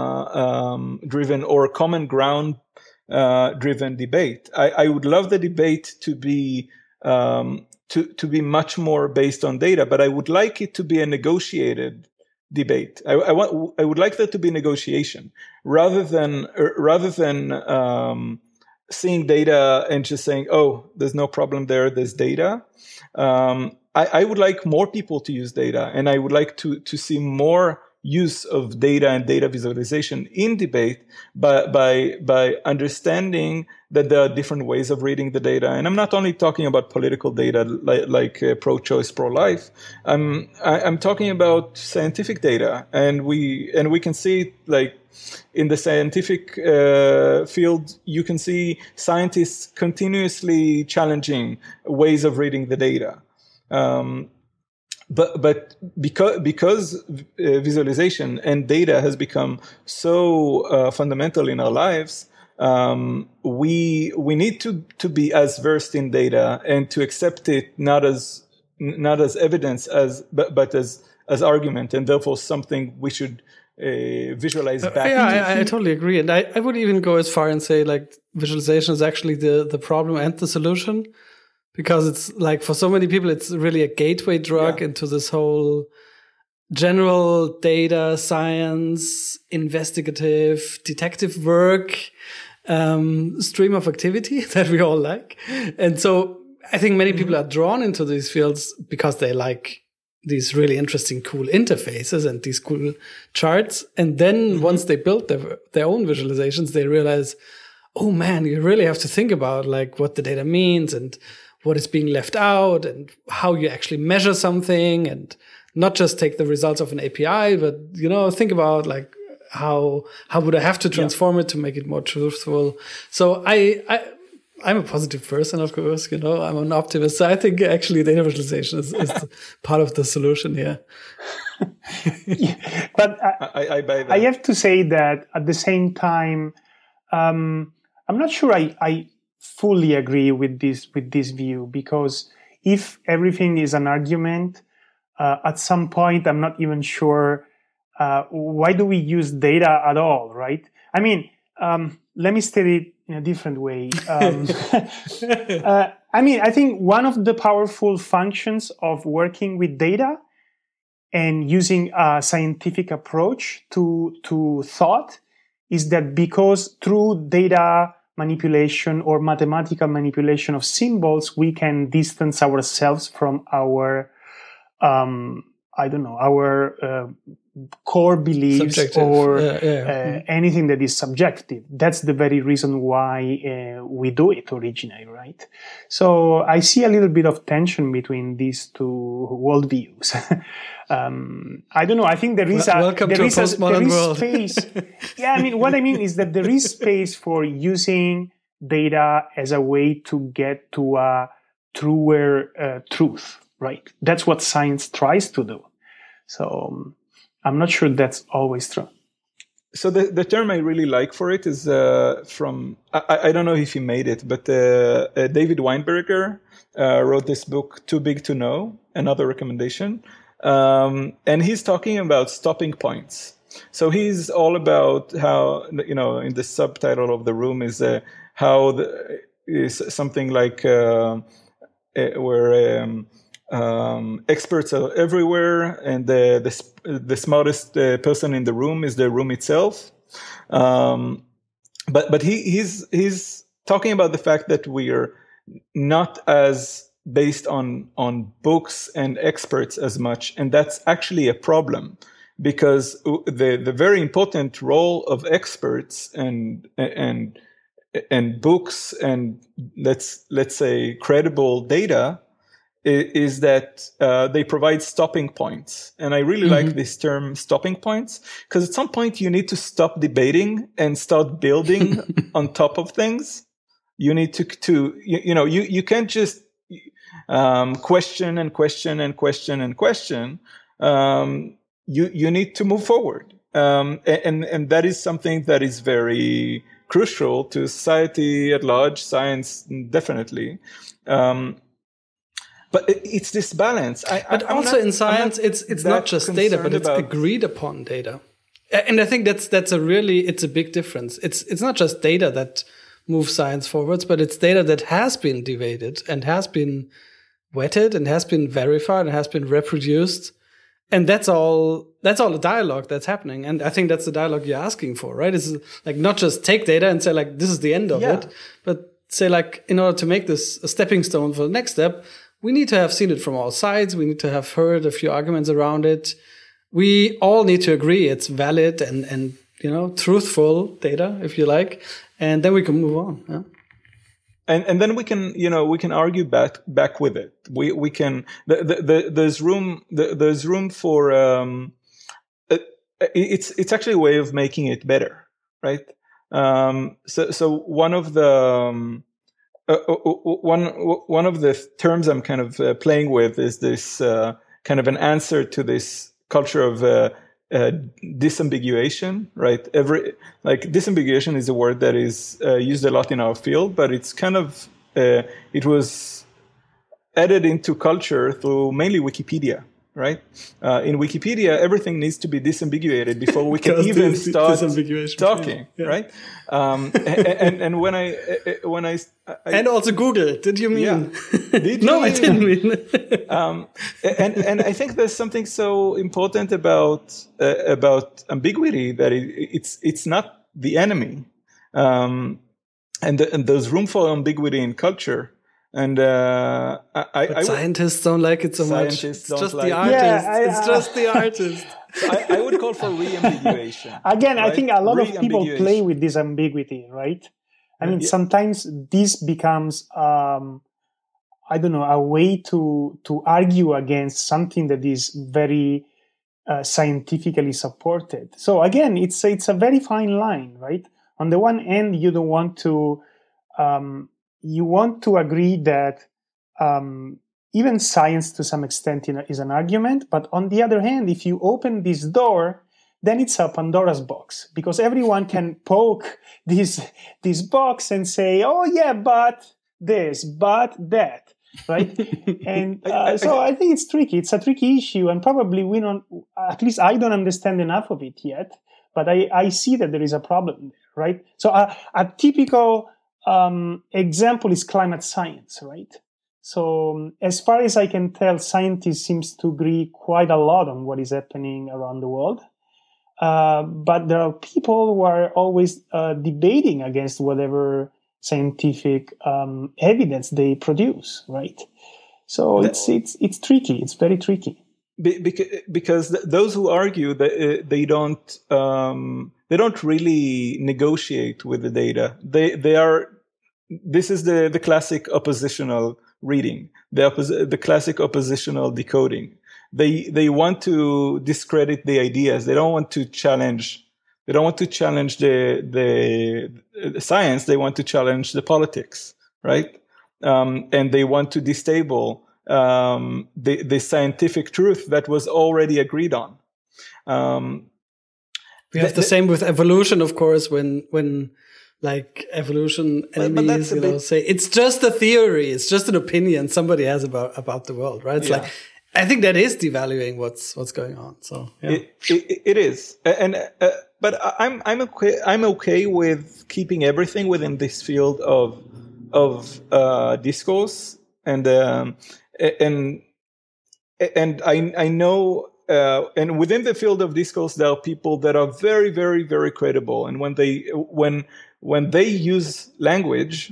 um, driven or common ground uh, driven debate. I, I would love the debate to be um, to, to be much more based on data, but I would like it to be a negotiated debate. I, I want, I would like there to be negotiation rather than, rather than, um, seeing data and just saying, oh, there's no problem there, there's data. Um, I, I would like more people to use data, and I would like to, to see more use of data and data visualization in debate by, by, by understanding that there are different ways of reading the data. And I'm not only talking about political data like, like uh, pro-choice, pro-life. I'm, I, I'm talking about scientific data, and we, and we can see like in the scientific uh, field, you can see scientists continuously challenging ways of reading the data. Um, But but because because uh, visualization and data has become so uh, fundamental in our lives, um, we we need to to be as versed in data and to accept it not as not as evidence as but but as as argument, and therefore something we should uh, visualize back. Uh, yeah, I, I totally agree, and I, I would even go as far and say like visualization is actually the the problem and the solution. Because it's like for so many people, it's really a gateway drug yeah. into this whole general data science, investigative, detective work um, stream of activity that we all like. And so I think many people are drawn into these fields because they like these really interesting, cool interfaces and these cool charts. And then mm-hmm. once they build their, their own visualizations, they realize, oh man, you really have to think about like what the data means and what is being left out and how you actually measure something, and not just take the results of an A P I, but, you know, think about like how, how would I have to transform yeah. it to make it more truthful? So I, I, I'm a positive person, of course, you know, I'm an optimist. So I think actually data visualization is, is part of the solution here. yeah, but I, I, I, buy that. I have to say that at the same time, um, I'm not sure I, I, fully agree with this with this view, because if everything is an argument, uh, at some point I'm not even sure uh, why do we use data at all, right? I mean, um, let me state it in a different way. Um, uh, I mean, I think one of the powerful functions of working with data and using a scientific approach to to thought is that because through data manipulation or mathematical manipulation of symbols, we can distance ourselves from our, um, I don't know, our uh, core beliefs subjective. or uh, yeah. uh, anything that is subjective. That's the very reason why uh, we do it originally, right? So I see a little bit of tension between these two worldviews. um, I don't know. I think there is a, Welcome there to is a postmodern there is world. space. Yeah, I mean, what I mean is that there is space for using data as a way to get to a truer uh, truth, right? That's what science tries to do. So um, I'm not sure that's always true. So the, the term I really like for it is uh, from, I, I don't know if he made it, but uh, uh, David Weinberger uh, wrote this book, Too Big to Know, another recommendation. Um, and he's talking about stopping points. So he's all about how, you know, in the subtitle of the room is uh, how the, is something like uh, where um, um, experts are everywhere, and the the, the smartest uh, person in the room is the room itself. Um, but but he he's he's talking about the fact that we are not as based on on books and experts as much, and that's actually a problem, because the the very important role of experts and and and books and let's let's say credible data is that uh, they provide stopping points. And I really mm-hmm. like this term stopping points, because at some point you need to stop debating and start building on top of things. You need to, to you, you know, you, you can't just um, question and question and question and question. Um, you, you need to move forward. Um, and, and that is something that is very crucial to society at large, science definitely. Um, But it's this balance. I, but I'm also not, in science, it's it's not just data, but it's agreed upon data. And I think that's that's a really it's a big difference. It's it's not just data that moves science forwards, but it's data that has been debated and has been vetted and has been verified and has been reproduced. And that's all that's all the dialogue that's happening. And I think that's the dialogue you're asking for, right? It's like not just take data and say like this is the end of yeah. it, but say like in order to make this a stepping stone for the next step, we need to have seen it from all sides. We need to have heard a few arguments around it. We all need to agree it's valid and, and you know, truthful data, if you like. And then we can move on. Yeah? And and then we can, you know, we can argue back back with it. We we can. The, the, the, there's room. The, there's room for. Um, it, it's it's actually a way of making it better, right? Um, so so one of the. Um, Uh, one one of the terms I'm kind of uh, playing with is this uh, kind of an answer to this culture of uh, uh, disambiguation, right? Every like disambiguation is a word that is uh, used a lot in our field, but it's kind of uh, it was added into culture through mainly Wikipedia, right? Uh, in Wikipedia, everything needs to be disambiguated before we can even start talking, yeah. right? Um, and, and and when I when I, I and also Google, did you mean? Yeah. Did you no, mean? I didn't mean. um, and and I think there's something so important about uh, about ambiguity that it, it's it's not the enemy, um, and the, and there's room for ambiguity in culture. And uh, I, but I scientists don't like it so much. It's just like the artist. Yeah, I, it's just the artist. So I, I would call for re-ambiguation. Again, right? I think a lot of people play with this ambiguity, right? I mean, yeah. sometimes this becomes, um, I don't know, a way to to argue against something that is very uh, scientifically supported. So again, it's it's a very fine line, right? On the one hand, you don't want to. Um, You want to agree that um, even science to some extent is an argument, but on the other hand, if you open this door, then it's a Pandora's box, because everyone can poke this this box and say, "Oh yeah, but this, but that," right? And uh, so I think it's tricky. It's a tricky issue, and probably we don't. At least I don't understand enough of it yet. But I, I see that there is a problem there, right? So a, a typical Um, example is climate science, right? So um, as far as I can tell, scientists seems to agree quite a lot on what is happening around the world. Uh, but there are people who are always uh, debating against whatever scientific um, evidence they produce, right? So it's it's it's tricky. It's very tricky. Because those who argue that they don't um, they don't really negotiate with the data. They they are. This is the, the classic oppositional reading, the oppos- the classic oppositional decoding. They they want to discredit the ideas. They don't want to challenge. They don't want to challenge the the, the science. They want to challenge the politics, right? Um, and they want to destable um, the the scientific truth that was already agreed on. Um, we have the, the same with evolution, of course. When when like evolution enemies, you know, bit... say it's just a theory, it's just an opinion somebody has about about the world, right? It's yeah. like I think that is devaluing what's what's going on. So yeah. it, it, it is, and uh, but I'm I'm okay I'm okay with keeping everything within this field of of uh, discourse, and um, and and I I know. Uh, and within the field of discourse, there are people that are very, very, very credible. And when they when when they use language,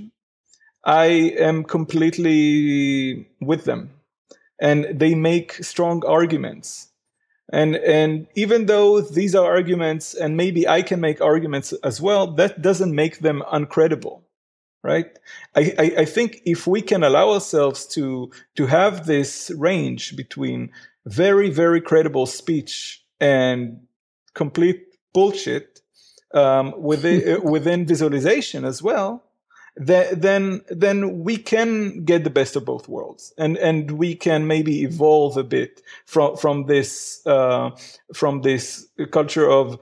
I am completely with them, and they make strong arguments. And and even though these are arguments, and maybe I can make arguments as well, that doesn't make them uncredible. right? I, I, I think if we can allow ourselves to to have this range between very, very credible speech and complete bullshit um, within, within visualization as well, th- then then we can get the best of both worlds, and and we can maybe evolve a bit from from this uh, from this culture of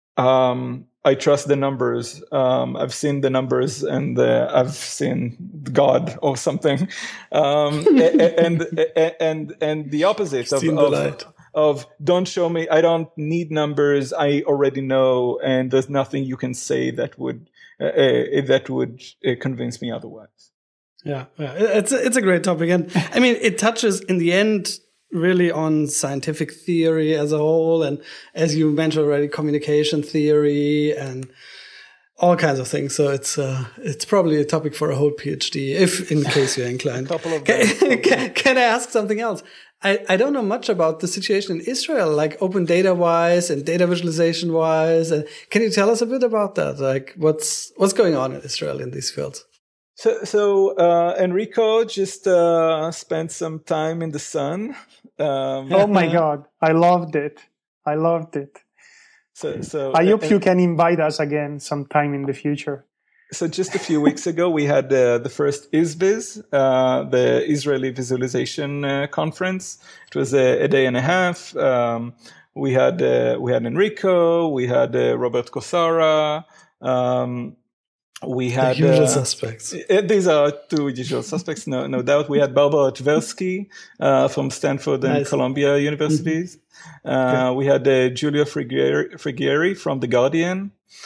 um, I trust the numbers. Um, I've seen the numbers, and uh, I've seen God or something, um, and, and and and the opposite of, of, of don't show me. I don't need numbers. I already know, and there's nothing you can say that would uh, uh, that would uh, convince me otherwise. Yeah, yeah, it's a, it's a great topic, and I mean it touches in the end really on scientific theory as a whole, and as you mentioned already, communication theory and all kinds of things. So it's uh, it's probably a topic for a whole PhD, if in case you're inclined. a couple of can, can, can I ask something else? I, I don't know much about the situation in Israel, like open data wise and data visualization wise. And can you tell us a bit about that? Like what's what's going on in Israel in these fields? So, so uh, Enrico just uh, spent some time in the sun. Um, oh my God, I loved it. I loved it. So, so I hope and, you can invite us again sometime in the future. So just a few weeks ago, we had uh, the first ISVIZ, uh, the Israeli Visualization uh, Conference. It was a, a day and a half. Um, we had uh, we had Enrico, we had uh, Robert Kosara. Um, We had the usual uh, suspects. These are two usual suspects, no, no doubt. We had Barbara Tversky uh, from Stanford and nice. Columbia Universities. Mm-hmm. Uh, okay. We had uh, Giulio Frigieri, Frigieri from The Guardian,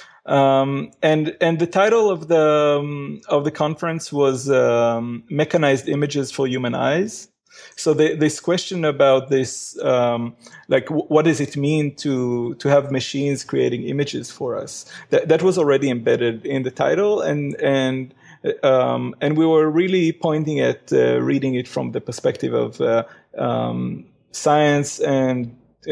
um, and and the title of the um, of the conference was um, "Mechanized Images for Human Eyes." So the, this question about this, um, like, w- what does it mean to to have machines creating images for us? That that was already embedded in the title, and and um, and we were really pointing at uh, reading it from the perspective of uh, um, science and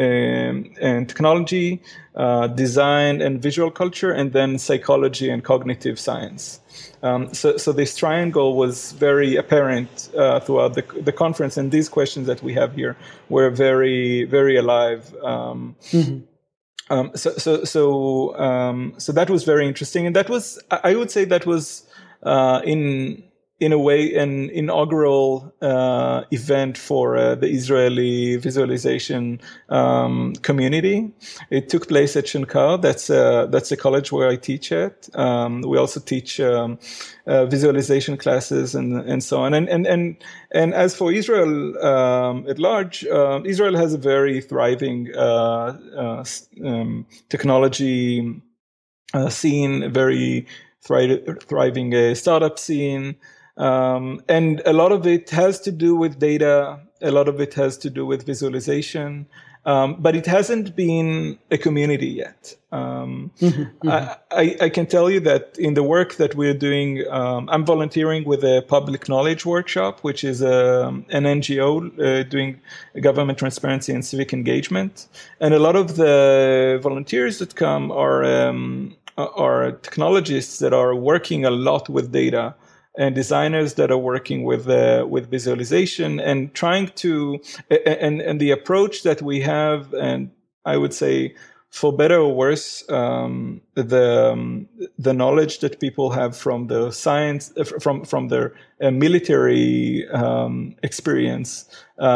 um, and technology, uh, design and visual culture, and then psychology and cognitive science. Um, so, so this triangle was very apparent uh, throughout the, the conference, and these questions that we have here were very, very alive. Um, mm-hmm. um, so, so, so, um, so that was very interesting, and that was, I would say, that was uh, in in a way an inaugural uh, event for uh, the Israeli visualization um, community. It took place at Shenkar. That's uh, that's a college where I teach at. Um, we also teach um, uh, visualization classes and and so on. And and and and as for Israel um, at large, uh, Israel has a very thriving uh, uh, um, technology uh, scene, a very thri- thriving uh, startup scene. Um, and a lot of it has to do with data. A lot of it has to do with visualization. Um, but it hasn't been a community yet. Um, mm-hmm, mm-hmm. I, I, I can tell you that in the work that we're doing, um, I'm volunteering with a public knowledge workshop, which is a, an N G O uh, doing government transparency and civic engagement. And a lot of the volunteers that come are, um, are technologists that are working a lot with data, and designers that are working with uh, with visualization and trying to and and the approach that we have, and I would say, for better or worse, um, the um, the knowledge that people have from the science from from their uh, military um, experience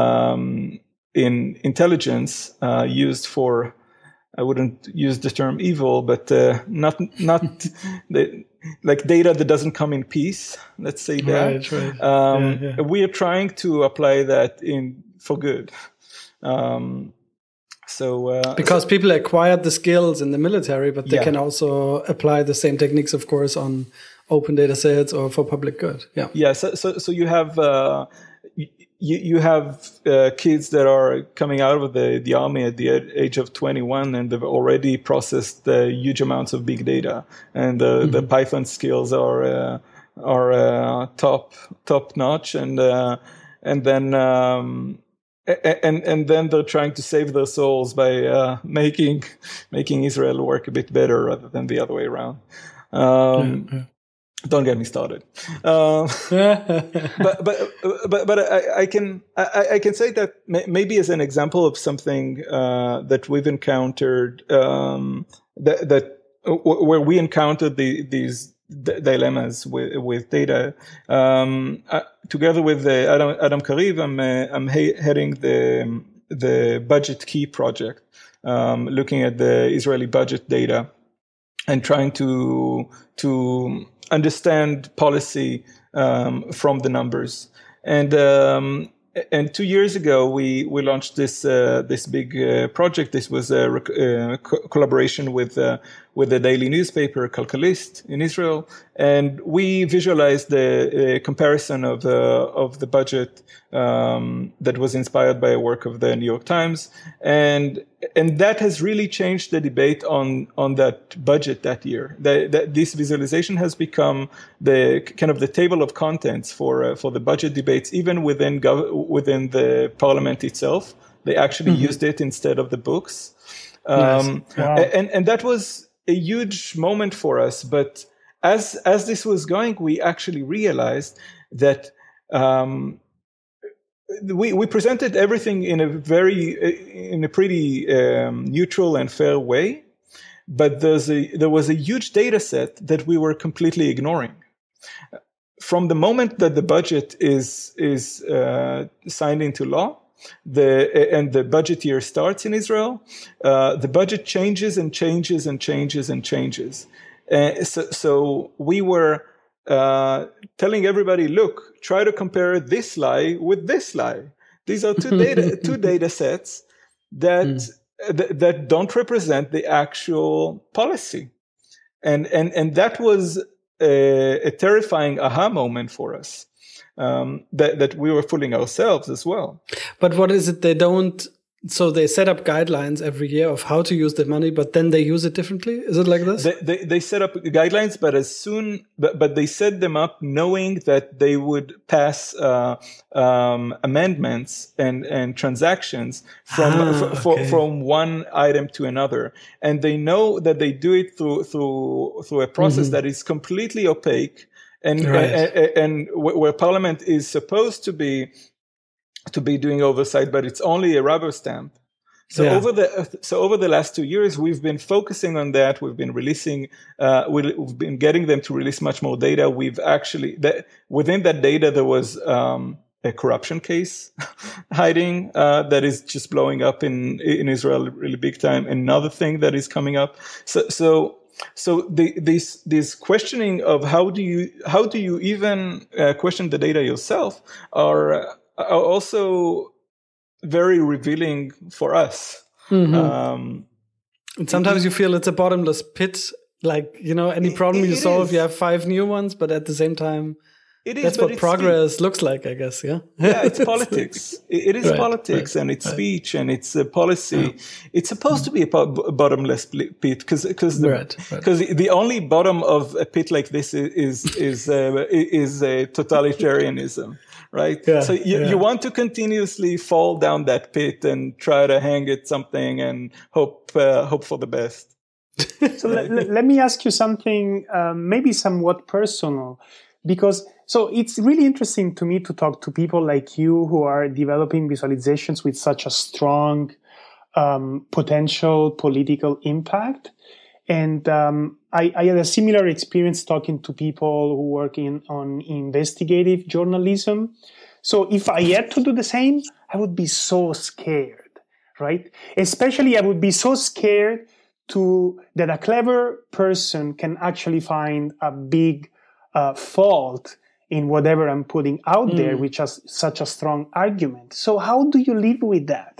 um, in intelligence uh, used for, I wouldn't use the term evil, but uh, not not the, like data that doesn't come in peace. Let's say that. Right, right. Um, yeah, yeah. We are trying to apply that in for good. Um, so uh, because so, people acquired the skills in the military, but they yeah. can also apply the same techniques, of course, on open data sets or for public good. Yeah. Yeah. So so, so you have. Uh, You, you have uh, kids that are coming out of the, the army at the age of twenty-one, and they've already processed uh, huge amounts of big data, and uh, mm-hmm. the Python skills are uh, are uh, top top notch, and uh, and then um, and and then they're trying to save their souls by uh, making making Israel work a bit better rather than the other way around. Um, yeah, yeah. Don't get me started. Uh, but but but but I, I can I, I can say that maybe as an example of something uh, that we've encountered um, that that where we encountered the, these d- dilemmas with with data um, uh, together with uh, Adam Adam Kariv. I'm uh, I'm he- heading the the Budget Key project, um, looking at the Israeli budget data and trying to to understand policy um, from the numbers. And um, and two years ago, we we launched this uh, this big uh, project. This was a rec- uh, co- collaboration with uh, with the daily newspaper Kalkalist in Israel, and we visualized the uh, comparison of the of the budget um, that was inspired by a work of the New York Times, and and that has really changed the debate on on that budget that year. That, that this visualization has become the kind of the table of contents for uh, for the budget debates, even within gov- within the parliament itself. They actually mm-hmm. used it instead of the books, um, nice. Wow. and and that was a huge moment for us. But as as this was going, we actually realized that. Um, We, we presented everything in a very, in a pretty um, neutral and fair way, but there's a, there was a huge data set that we were completely ignoring. From the moment that the budget is is uh, signed into law, the and the budget year starts in Israel, uh, the budget changes and changes and changes and changes. Uh, so, so we were. Uh, telling everybody, look, try to compare this lie with this lie. These are two data two data sets that mm. th- that don't represent the actual policy, and and and that was a, a terrifying aha moment for us. Um, that that we were fooling ourselves as well. But what is it they don't? So they set up guidelines every year of how to use the money, but then they use it differently? Is it like this? They, they, they set up guidelines, but as soon, but, but they set them up knowing that they would pass uh, um, amendments and, and transactions from ah, f- okay. for, from one item to another, and they know that they do it through through through a process mm-hmm. that is completely opaque, and right. and, and, and where Parliament is supposed to be. to be doing oversight, but it's only a rubber stamp. So yeah. over the so over the last two years, we've been focusing on that. We've been releasing, uh, we've been getting them to release much more data. We've actually that within that data there was um, a corruption case hiding uh, that is just blowing up in in Israel really big time. Another thing that is coming up. So so so the, this this questioning of how do you how do you even uh, question the data yourself are. Uh, are also very revealing for us. Mm-hmm. Um, and sometimes you feel it's a bottomless pit. Like, you know, any problem it, you it solve, is. you have five new ones, but at the same time, it is, that's what progress speech. looks like, I guess, yeah? Yeah, it's politics. It, it is right, politics right, and it's right. speech and it's uh, policy. Yeah. It's supposed to be a po- bottomless pit because because the, right, right. the only bottom of a pit like this is is is, uh, is uh, totalitarianism. Right. Yeah, so you, yeah. you want to continuously fall down that pit and try to hang it something and hope uh, hope for the best. So let, let me ask you something, um, maybe somewhat personal, because so it's really interesting to me to talk to people like you who are developing visualizations with such a strong um, potential political impact. And um, I, I had a similar experience talking to people who work in, on investigative journalism. So if I had to do the same, I would be so scared, right? Especially I would be so scared to that a clever person can actually find a big uh, fault in whatever I'm putting out mm. there, which has such a strong argument. So how do you live with that?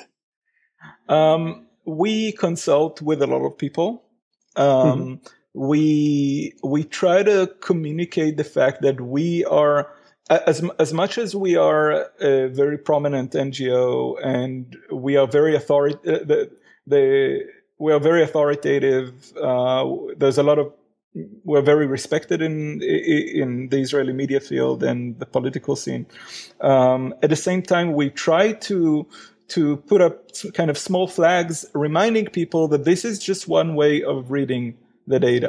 Um, we consult with a lot of people. Um, mm-hmm. we, we try to communicate the fact that we are, as, as much as we are a very prominent N G O and we are very authority, uh, the, the, we are very authoritative. Uh, there's a lot of, we're very respected in, in the Israeli media field and the political scene. Um, at the same time, we try to, to put up kind of small flags reminding people that this is just one way of reading the data.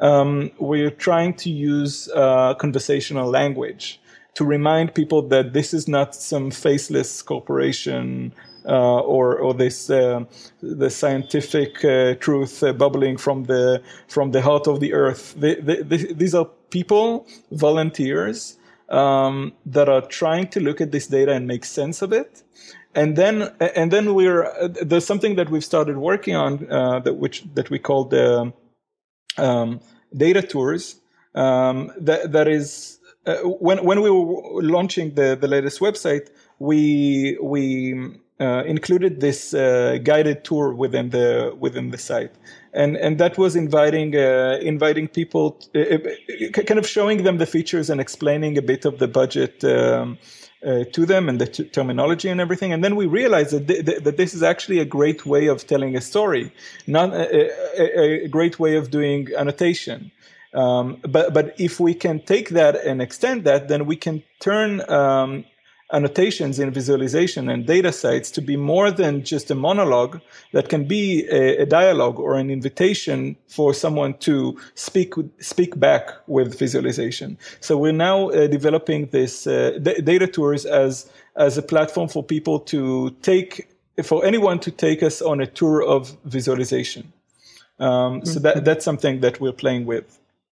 um, we're trying to use uh, conversational language to remind people that this is not some faceless corporation uh, or or this uh, the scientific uh, truth uh, bubbling from the from the heart of the earth. They, they, they, these are people, volunteers, um, that are trying to look at this data and make sense of it. And then, and then we're uh, there's something that we've started working on uh, that which that we call the um, data tours. Um, that that is uh, when when we were launching the, the latest website, we we uh, included this uh, guided tour within the within the site, and and that was inviting uh, inviting people, to, uh, kind of showing them the features and explaining a bit of the budget. Um, Uh, to them and the t- terminology and everything. And then we realized that, th- th- that this is actually a great way of telling a story, not a, a, a great way of doing annotation. Um, but, but if we can take that and extend that, then we can turn um, annotations in visualization and data sites to be more than just a monologue that can be a, a dialogue or an invitation for someone to speak speak back with visualization. So we're now uh, developing this uh, d- data tours as as a platform for people to take, for anyone to take us on a tour of visualization. Um, mm-hmm. So that that's something that we're playing with.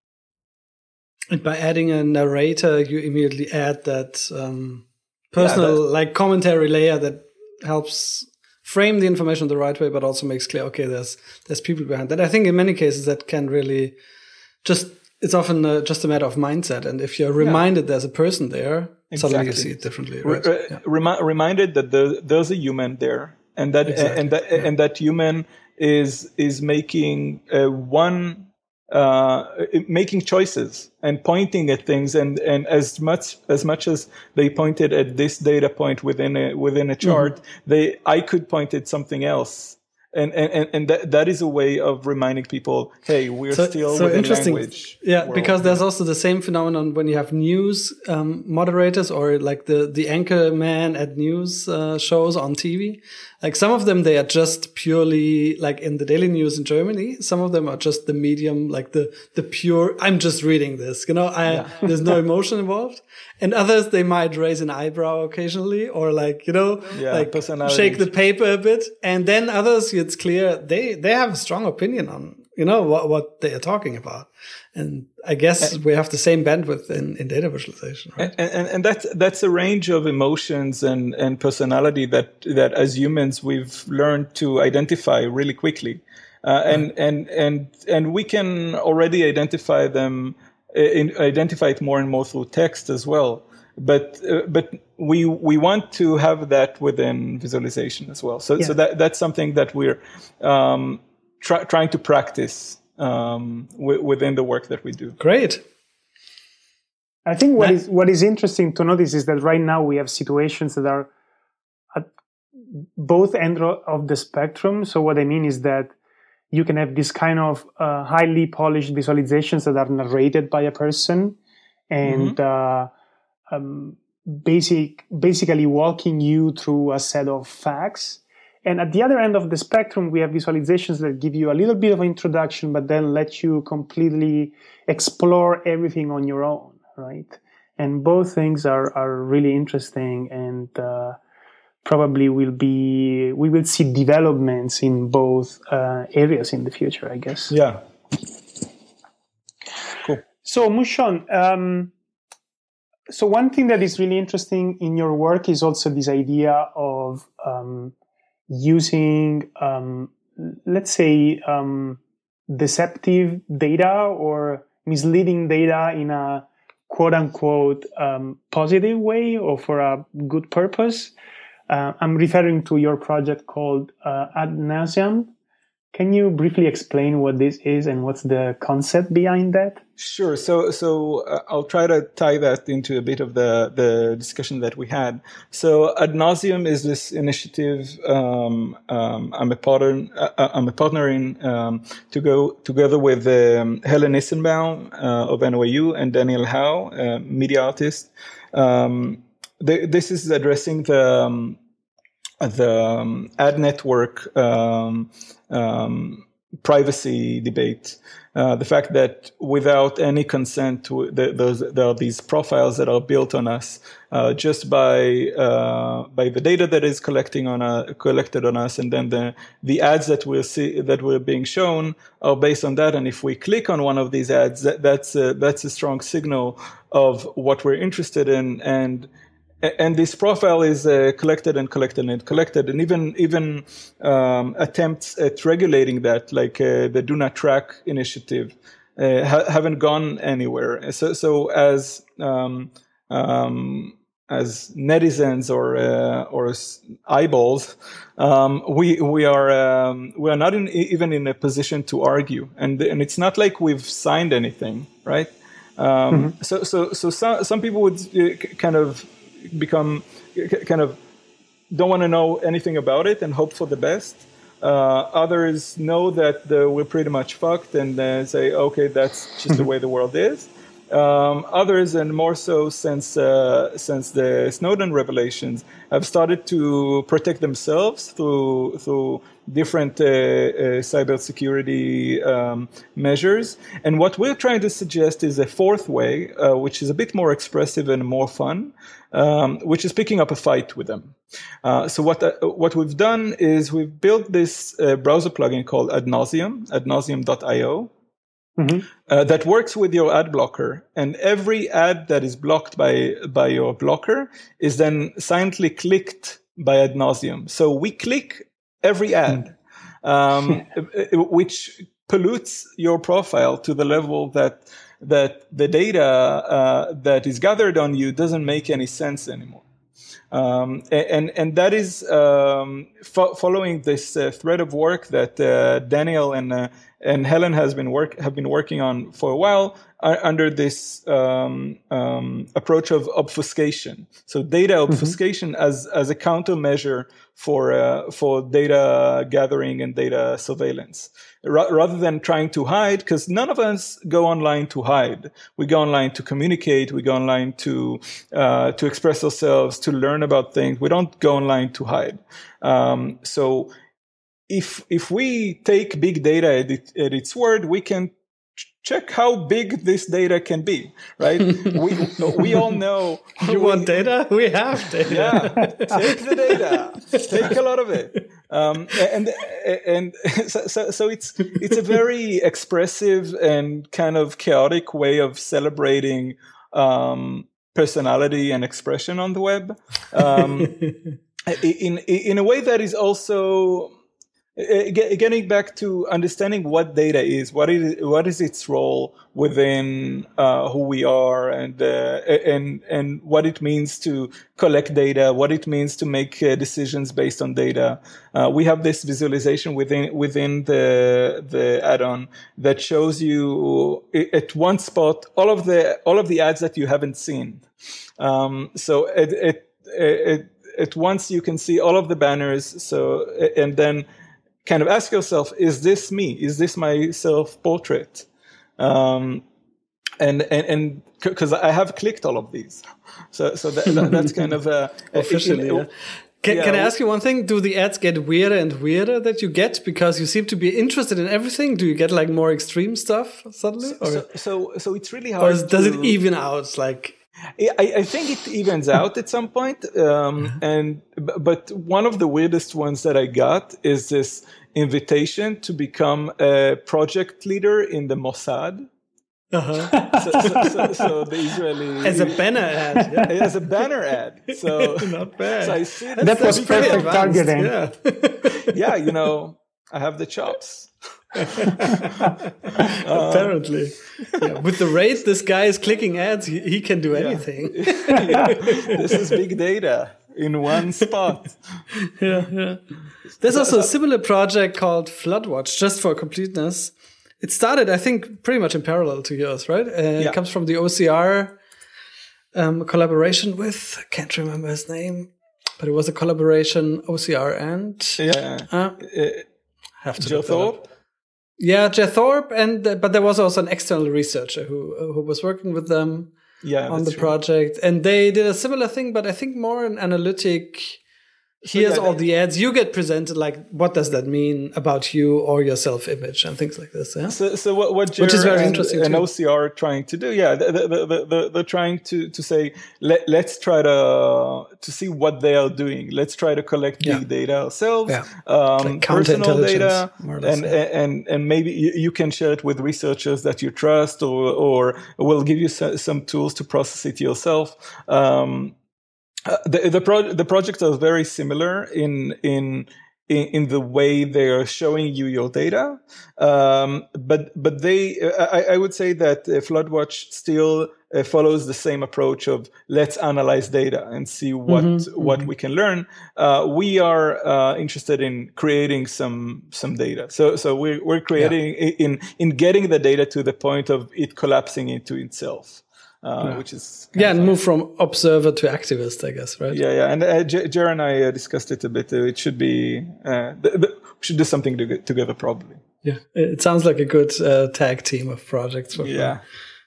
And by adding a narrator, you immediately add that um personal, yeah, like commentary layer that helps frame the information the right way, but also makes clear, okay, there's there's people behind that. I think in many cases that can really just, it's often uh, just a matter of mindset. And if you're reminded yeah. there's a person there, exactly. suddenly you see it differently. Right? Re- yeah. remi- reminded that the, there's a human there, and that exactly. and that yeah. and that human is is making uh, one. Uh, making choices and pointing at things, and, and as much as much as they pointed at this data point within a within a chart, mm-hmm. they I could point at something else, and and and that that is a way of reminding people, hey, we're so, still so within interesting. language. Yeah, world. Because there's also the same phenomenon when you have news um, moderators or like the the anchor man at news uh, shows on T V. Like some of them, they are just purely like in the daily news in Germany. Some of them are just the medium, like the, the pure, I'm just reading this, you know, I, yeah. there's no emotion involved. And others, they might raise an eyebrow occasionally or like, you know, yeah, like shake the paper a bit. And then others, it's clear they, they have a strong opinion on, you know, what, what they are talking about. And I guess and, we have the same bandwidth in, in data visualization, right? And, and, and that's, that's a range of emotions and, and personality that, that as humans we've learned to identify really quickly. Uh, and, right. and, and, and we can already identify them, in, identify it more and more through text as well. But, uh, but we, we want to have that within visualization as well. So, yeah. so that, that's something that we're, um, try, trying to practice Um, w- within the work that we do. Great. I think what is what is interesting to notice is that right now we have situations that are at both ends of the spectrum. So what I mean is that you can have this kind of uh, highly polished visualizations that are narrated by a person and mm-hmm. uh, um, basic, basically walking you through a set of facts. And at the other end of the spectrum, we have visualizations that give you a little bit of introduction, but then let you completely explore everything on your own, right? And both things are, are really interesting, and uh, probably will be we will see developments in both uh, areas in the future, I guess. Yeah. Cool. So, Mushon, um, so one thing that is really interesting in your work is also this idea of um, using, um, let's say, um, deceptive data or misleading data in a quote-unquote um, positive way or for a good purpose. Uh, I'm referring to your project called uh, Ad Nauseam. Can you briefly explain what this is and what's the concept behind that? Sure. So, so uh, I'll try to tie that into a bit of the, the discussion that we had. So, Ad Nauseam is this initiative. Um, um, I'm a partner. Uh, I'm a partner in um, to go together with um, Helen Nissenbaum uh, of N Y U and Daniel Howe, uh, media artist. Um, they, this is addressing the um, the um, ad network. Um, Um, privacy debate. Uh, the fact that without any consent, the, those there are these profiles that are built on us uh, just by uh, by the data that is collecting on a, collected on us, and then the the ads that we're see that we're being shown are based on that. And if we click on one of these ads, that, that's a, that's a strong signal of what we're interested in, and and this profile is uh, collected and collected and collected, and even even um, attempts at regulating that, like uh, the Do Not Track initiative, uh, ha- haven't gone anywhere. So, so as um, um, as netizens or uh, or eyeballs, um, we we are um, we are not in, even in a position to argue, and and it's not like we've signed anything, right? Um, mm-hmm. So so so some some people would kind of become kind of don't want to know anything about it and hope for the best. Uh, others know that the, we're pretty much fucked and uh, say, okay, that's just the way the world is. Um, others, and more so since uh, since the Snowden revelations, have started to protect themselves through through different uh, uh, cybersecurity um, measures. And what we're trying to suggest is a fourth way, uh, which is a bit more expressive and more fun, um, which is picking up a fight with them. Uh, so what uh, what we've done is we've built this uh, browser plugin called Ad Nauseam, ad nauseam dot io. Mm-hmm. Uh, that works with your ad blocker, and every ad that is blocked by by your blocker is then silently clicked by Ad Nauseam. So we click every ad, um, which pollutes your profile to the level that that the data uh, that is gathered on you doesn't make any sense anymore. Um, and and that is um, fo- following this uh, thread of work that uh, Daniel and uh, and Helen has been work have been working on for a while uh, under this um, um, approach of obfuscation. So data obfuscation mm-hmm. as as a countermeasure for uh, for data gathering and data surveillance, R- rather than trying to hide, because none of us go online to hide. We go online to communicate. We go online to uh, to express ourselves, to learn about things. We don't go online to hide. Um, so if if we take big data at, it, at its word, we can check how big this data can be, right? we we all know. You want data? We have data. Yeah, take the data. Take a lot of it. Um, and and so, so so it's it's a very expressive and kind of chaotic way of celebrating um, personality and expression on the web. Um, in in a way that is also. Getting back to understanding what data is, what is what is its role within uh, who we are, and uh, and and what it means to collect data, what it means to make uh, decisions based on data. Uh, we have this visualization within within the the add-on that shows you at one spot all of the all of the ads that you haven't seen. Um, so at at, at at once you can see all of the banners. So and then. Kind of ask yourself, is this me? Is this my self-portrait? Um, and and and because I have clicked all of these, so so that, that, that's kind of a, officially. Yeah. Can, yeah. can I ask you one thing? Do the ads get weirder and weirder that you get because you seem to be interested in everything? Do you get like more extreme stuff suddenly? So so, so, so it's really hard. Or is, does to, it even out? Like. I, I think it evens out at some point, um, and but one of the weirdest ones that I got is this invitation to become a project leader in the Mossad. Uh-huh. So, so, so, so the Israeli as a banner ad, yeah. as a banner ad. So not bad. So I see that, that was perfect targeting. Yeah. Yeah, you know, I have the chops. Apparently, yeah. With the rate this guy is clicking ads, he, he can do anything. Yeah. Yeah. This is big data in one spot. Yeah, yeah. There's also a similar project called Floodwatch, just for completeness. It started, I think, pretty much in parallel to yours, right? Uh, yeah. It comes from the O C R um, collaboration with, I can't remember his name, but it was a collaboration, O C R and yeah, uh, uh, have to Joe Thorpe. Yeah, Jeff Thorpe, and uh, but there was also an external researcher who who was working with them yeah, on the true. project, and they did a similar thing, but I think more an analytic here's yeah, all the ads. You get presented like, what does that mean about you or your self-image and things like this. Yeah. So, so what, what Jer Which is very and, interesting and too. O C R are trying to do, yeah, they're, they're, they're, they're trying to, to say, let, let's try to to see what they are doing. Let's try to collect Yeah. big data ourselves, Yeah. um, Like personal counterintelligence, data, more or less, and, yeah. and and maybe you, you can share it with researchers that you trust, or or we'll give you so, some tools to process it yourself. Um, uh, the the, pro- the projects are very similar in in. In, in the way they are showing you your data, um, but but they, I, I would say that uh, FloodWatch still uh, follows the same approach of let's analyze data and see what Mm-hmm, what mm-hmm. we can learn. Uh, we are uh, interested in creating some some data, so so we're we're creating yeah. in in getting the data to the point of it collapsing into itself. Uh, yeah. Which is yeah, and move from observer to activist, I guess, right? Yeah, yeah, and uh, Jer and I uh, discussed it a bit. Uh, it should be uh, th- th- we should do something to get together, probably. Yeah, it sounds like a good uh, tag team of projects. For yeah,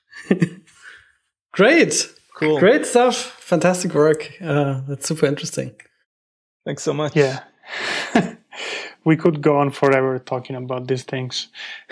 great, cool, great stuff, fantastic work. Uh, that's super interesting. Thanks so much. Yeah, we could go on forever talking about these things.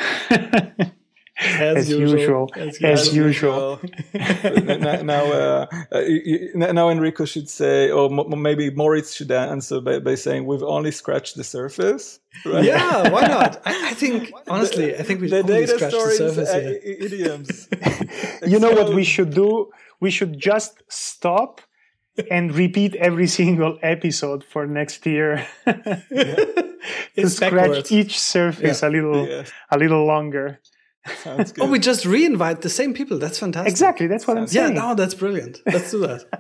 As, as usual, usual, as, as usual. now, now, uh, uh, now Enrico should say, or m- maybe Moritz should answer by, by saying, "We've only scratched the surface." Right? Yeah, why not? I, I think honestly, I think we the only data scratched the stories, surface uh, here. idioms. You know what we should do? We should just stop and repeat every single episode for next year yeah. to scratch backwards. each surface yeah. a little, yes. a little longer. Sounds good. Oh, we just re-invite the same people. That's fantastic. Exactly, that's what Sounds I'm saying. Yeah, no, that's brilliant. Let's do that.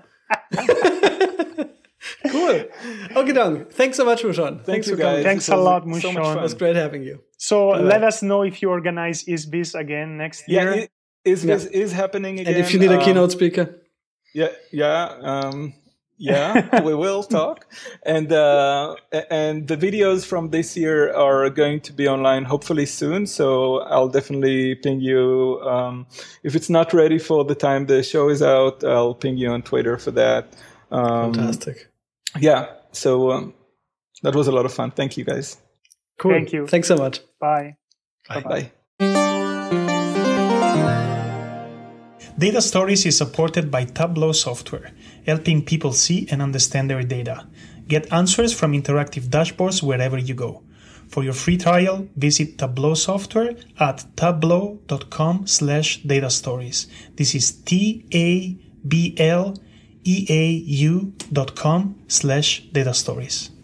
Cool. Okay, Dong. Thanks so much, Mushon. Thank Thanks you, for coming. guys. Thanks This a was lot, so much Mushon. fun. It was great having you. So Bye-bye. let us know if you organize ISBIS again next year. Yeah, it, is Yeah. is is happening again. And if you need a um, keynote speaker, Yeah, yeah, um, yeah. We will talk, and uh, and the videos from this year are going to be online hopefully soon. So I'll definitely ping you um, if it's not ready for the time the show is out. I'll ping you on Twitter for that. Um, fantastic. Yeah. So um, that was a lot of fun. Thank you, guys. Cool. Thank you. Thanks so much. Bye. Bye. Bye. Data Stories is supported by Tableau Software, helping people see and understand their data. Get answers from interactive dashboards wherever you go. For your free trial, visit Tableau Software at tableau.com slash data stories. This is T A B L E A U dot com slash data stories.